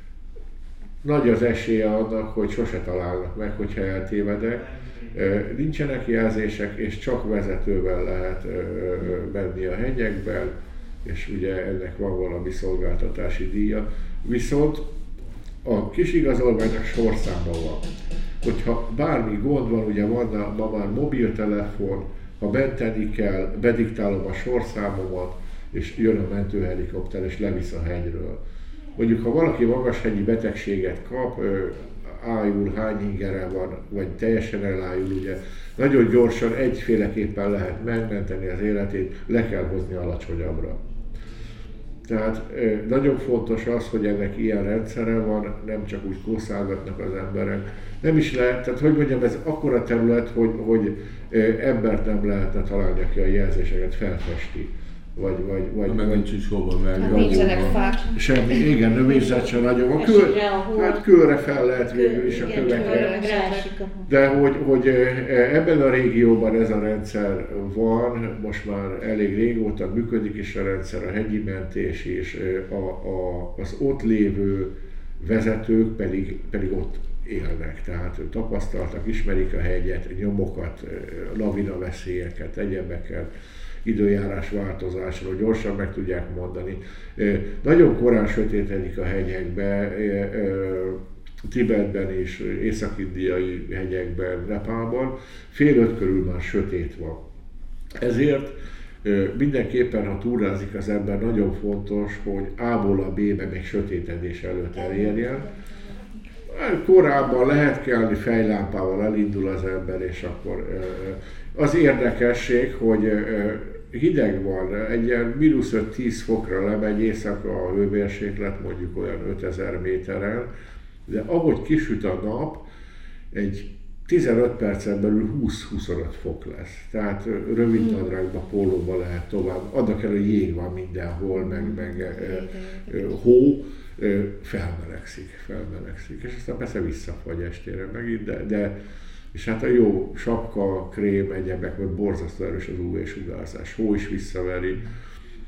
nagy az esélye annak, hogy sose találnak meg, hogyha eltévedek. Nincsenek jelzések, és csak vezetővel lehet menni a hegyekben, és ugye ennek van valami szolgáltatási díja. Viszont a kis igazolványnak sorszámban van. Hogyha bármi gond van, ugye van ma már mobiltelefon, ha menteni kell, bediktálom a sorszámomat, és jön a mentőhelikopter, és levisz a hegyről. Mondjuk, ha valaki magashegyi betegséget kap, ájul, hány ingere van, vagy teljesen elájul, ugye, nagyon gyorsan egyféleképpen lehet megmenteni az életét, le kell hozni alacsonyabbra. Tehát nagyon fontos az, hogy ennek ilyen rendszere van, nem csak úgy kószálgatnak az emberek. Nem is lehet, tehát hogy mondjam, ez akkora terület, hogy, hogy embert nem lehetne találni, aki a jelzéseket felfesti. Vagy, vagy, vagy, meg nincs is hova menni. Hát nincsenek fák. Semmi, igen, növényzet sem nagyon van. Kül, hát kőre fel lehet végül is a kövekre. De hogy, hogy ebben a régióban ez a rendszer van, most már elég régóta működik is a rendszer, a hegyi mentés, és a, a, az ott lévő vezetők pedig, pedig ott élnek, tehát tapasztaltak, ismerik a hegyet, nyomokat, lavina veszélyeket, egyebeket, időjárás változásról gyorsan meg tudják mondani. Nagyon korán sötétedik a hegyekbe, Tibetben és észak-indiai hegyekben, Nepálban, fél öt körül már sötét van. Ezért mindenképpen, ha túrázik az ember, nagyon fontos, hogy A-ból a B-be még sötétedés előtt elérjen. Korábban lehet kelni, fejlámpával elindul az ember, és akkor az érdekesség, hogy hideg van, egy ilyen mínusz öt-tíz fokra lemegy éjszaka a hőmérséklet, mondjuk olyan ötezer méteren, de ahogy kisüt a nap, egy tizenöt percen belül húsz-huszonöt fok lesz. Tehát rövid nadrágba, pólóba lehet tovább. Annak elő jég van mindenhol, meg, meg hó, felmelegszik, felmelegszik. És aztán persze visszafagy estére megint, de, de és hát a jó sapka, krém, egyebek, mert borzasztó erős az ú vé-sugárzás, hó is visszaveri.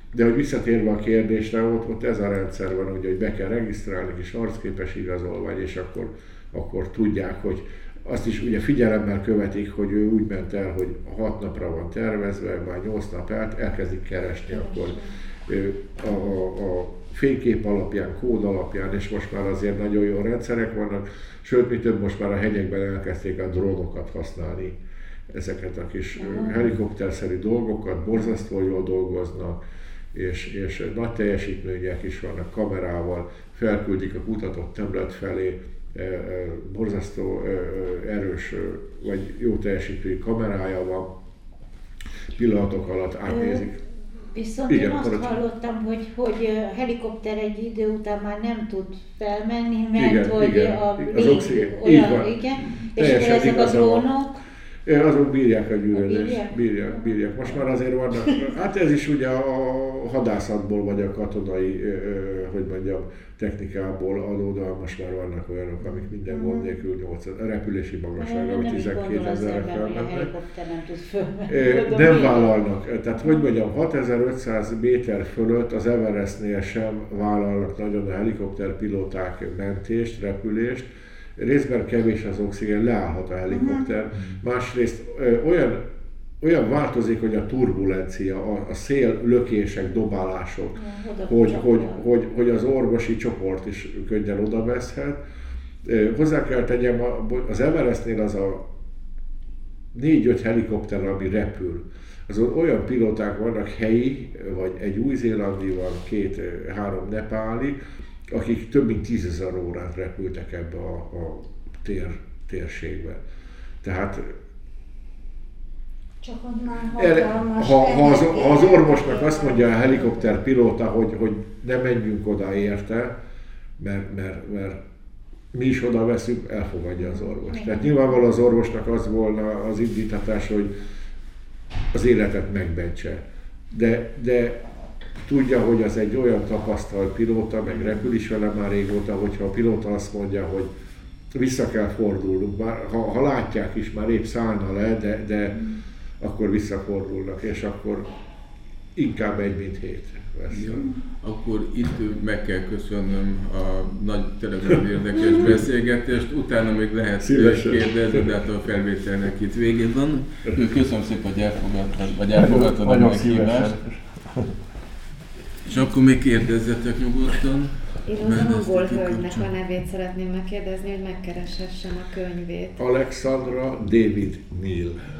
De hogy visszatérve a kérdésre, ott, ott ez a rendszer van, ugye, hogy be kell regisztrálni, és arcképes igazolvány, és akkor, akkor tudják, hogy azt is ugye figyelemmel követik, hogy ő úgy ment el, hogy hat napra van tervezve, már nyolc nap át, elkezdik keresni, akkor a, a, a fénykép alapján, kód alapján, és most már azért nagyon jó rendszerek vannak, sőt, mi több, most már a hegyekben elkezdték a drónokat használni, ezeket a kis helikopterszerű dolgokat, borzasztó jól dolgoznak, és, és nagy teljesítmények is vannak, kamerával felküldik a kutatott terület felé, borzasztó erős vagy jó teljesítői kamerája van, pillanatok alatt átnézik. Viszont igen, én azt parancs. hallottam, hogy, hogy a helikopter egy idő után már nem tud felmenni, mert igen, hogy igen, a lég olyan, igen, és akkor ezek a drónok, azok bírják a gyűrözést, bírják, bírják. Most már azért vannak, hát ez is ugye a hadászatból vagy a katonai, hogy mondjam, technikából adódóan most már vannak olyanok, amik minden gond nélkül nyolc repülési magasságra, hogy tizenkét ezerre felmennek. Nem vállalnak, tehát hogy mondjam, hatezer-ötszáz méter fölött az Everestnél sem vállalnak nagyon a helikopterpilóták mentést, repülést. Részben kevés az oxigén, leállhat a helikopter, uh-huh. Másrészt ö, olyan, olyan változékony a turbulencia, a, a szél, lökések, dobálások, ja, hogy, hogy, hogy, hogy az orvosi csoport is könnyen odaveszhet. Hozzá kell tegyem, az Everestnél az a négy-öt helikopter, ami repül. Azon olyan pilóták vannak helyi, vagy egy új-zélandi van, két-három nepáli, akik több mint tízezer órát repültek ebbe a, a tér, térségbe. Tehát csak ott már el, ha, ha, az, ha az orvosnak azt mondja a helikopterpilóta, hogy, hogy ne menjünk oda érte, mert, mert, mert mi is oda veszünk, elfogadja az orvos. Tehát nyilvánvalóan az orvosnak az volna az indítatás, hogy az életet megmentse. De, de tudja, hogy az egy olyan tapasztalt pilóta, meg repül is vele már régóta, hogyha a pilóta azt mondja, hogy vissza kell fordulnunk, már, ha, ha látják is, már épp szállna le, de, de mm. akkor visszafordulnak, és akkor inkább egy, mint hét. Ja, akkor itt meg kell köszönnöm a nagy, tényleg érdekes beszélgetést, utána még lehet szívesen kérdezni, de hát a felvételnek itt végén van. Köszönöm szépen, hogy elfogadtad, vagy elfogadtad a meghívást. És akkor még kérdezzetek nyugodtan. Én az angol hölgynek a nevét szeretném megkérdezni, hogy megkereshessem a könyvét. Alexandra David Neal.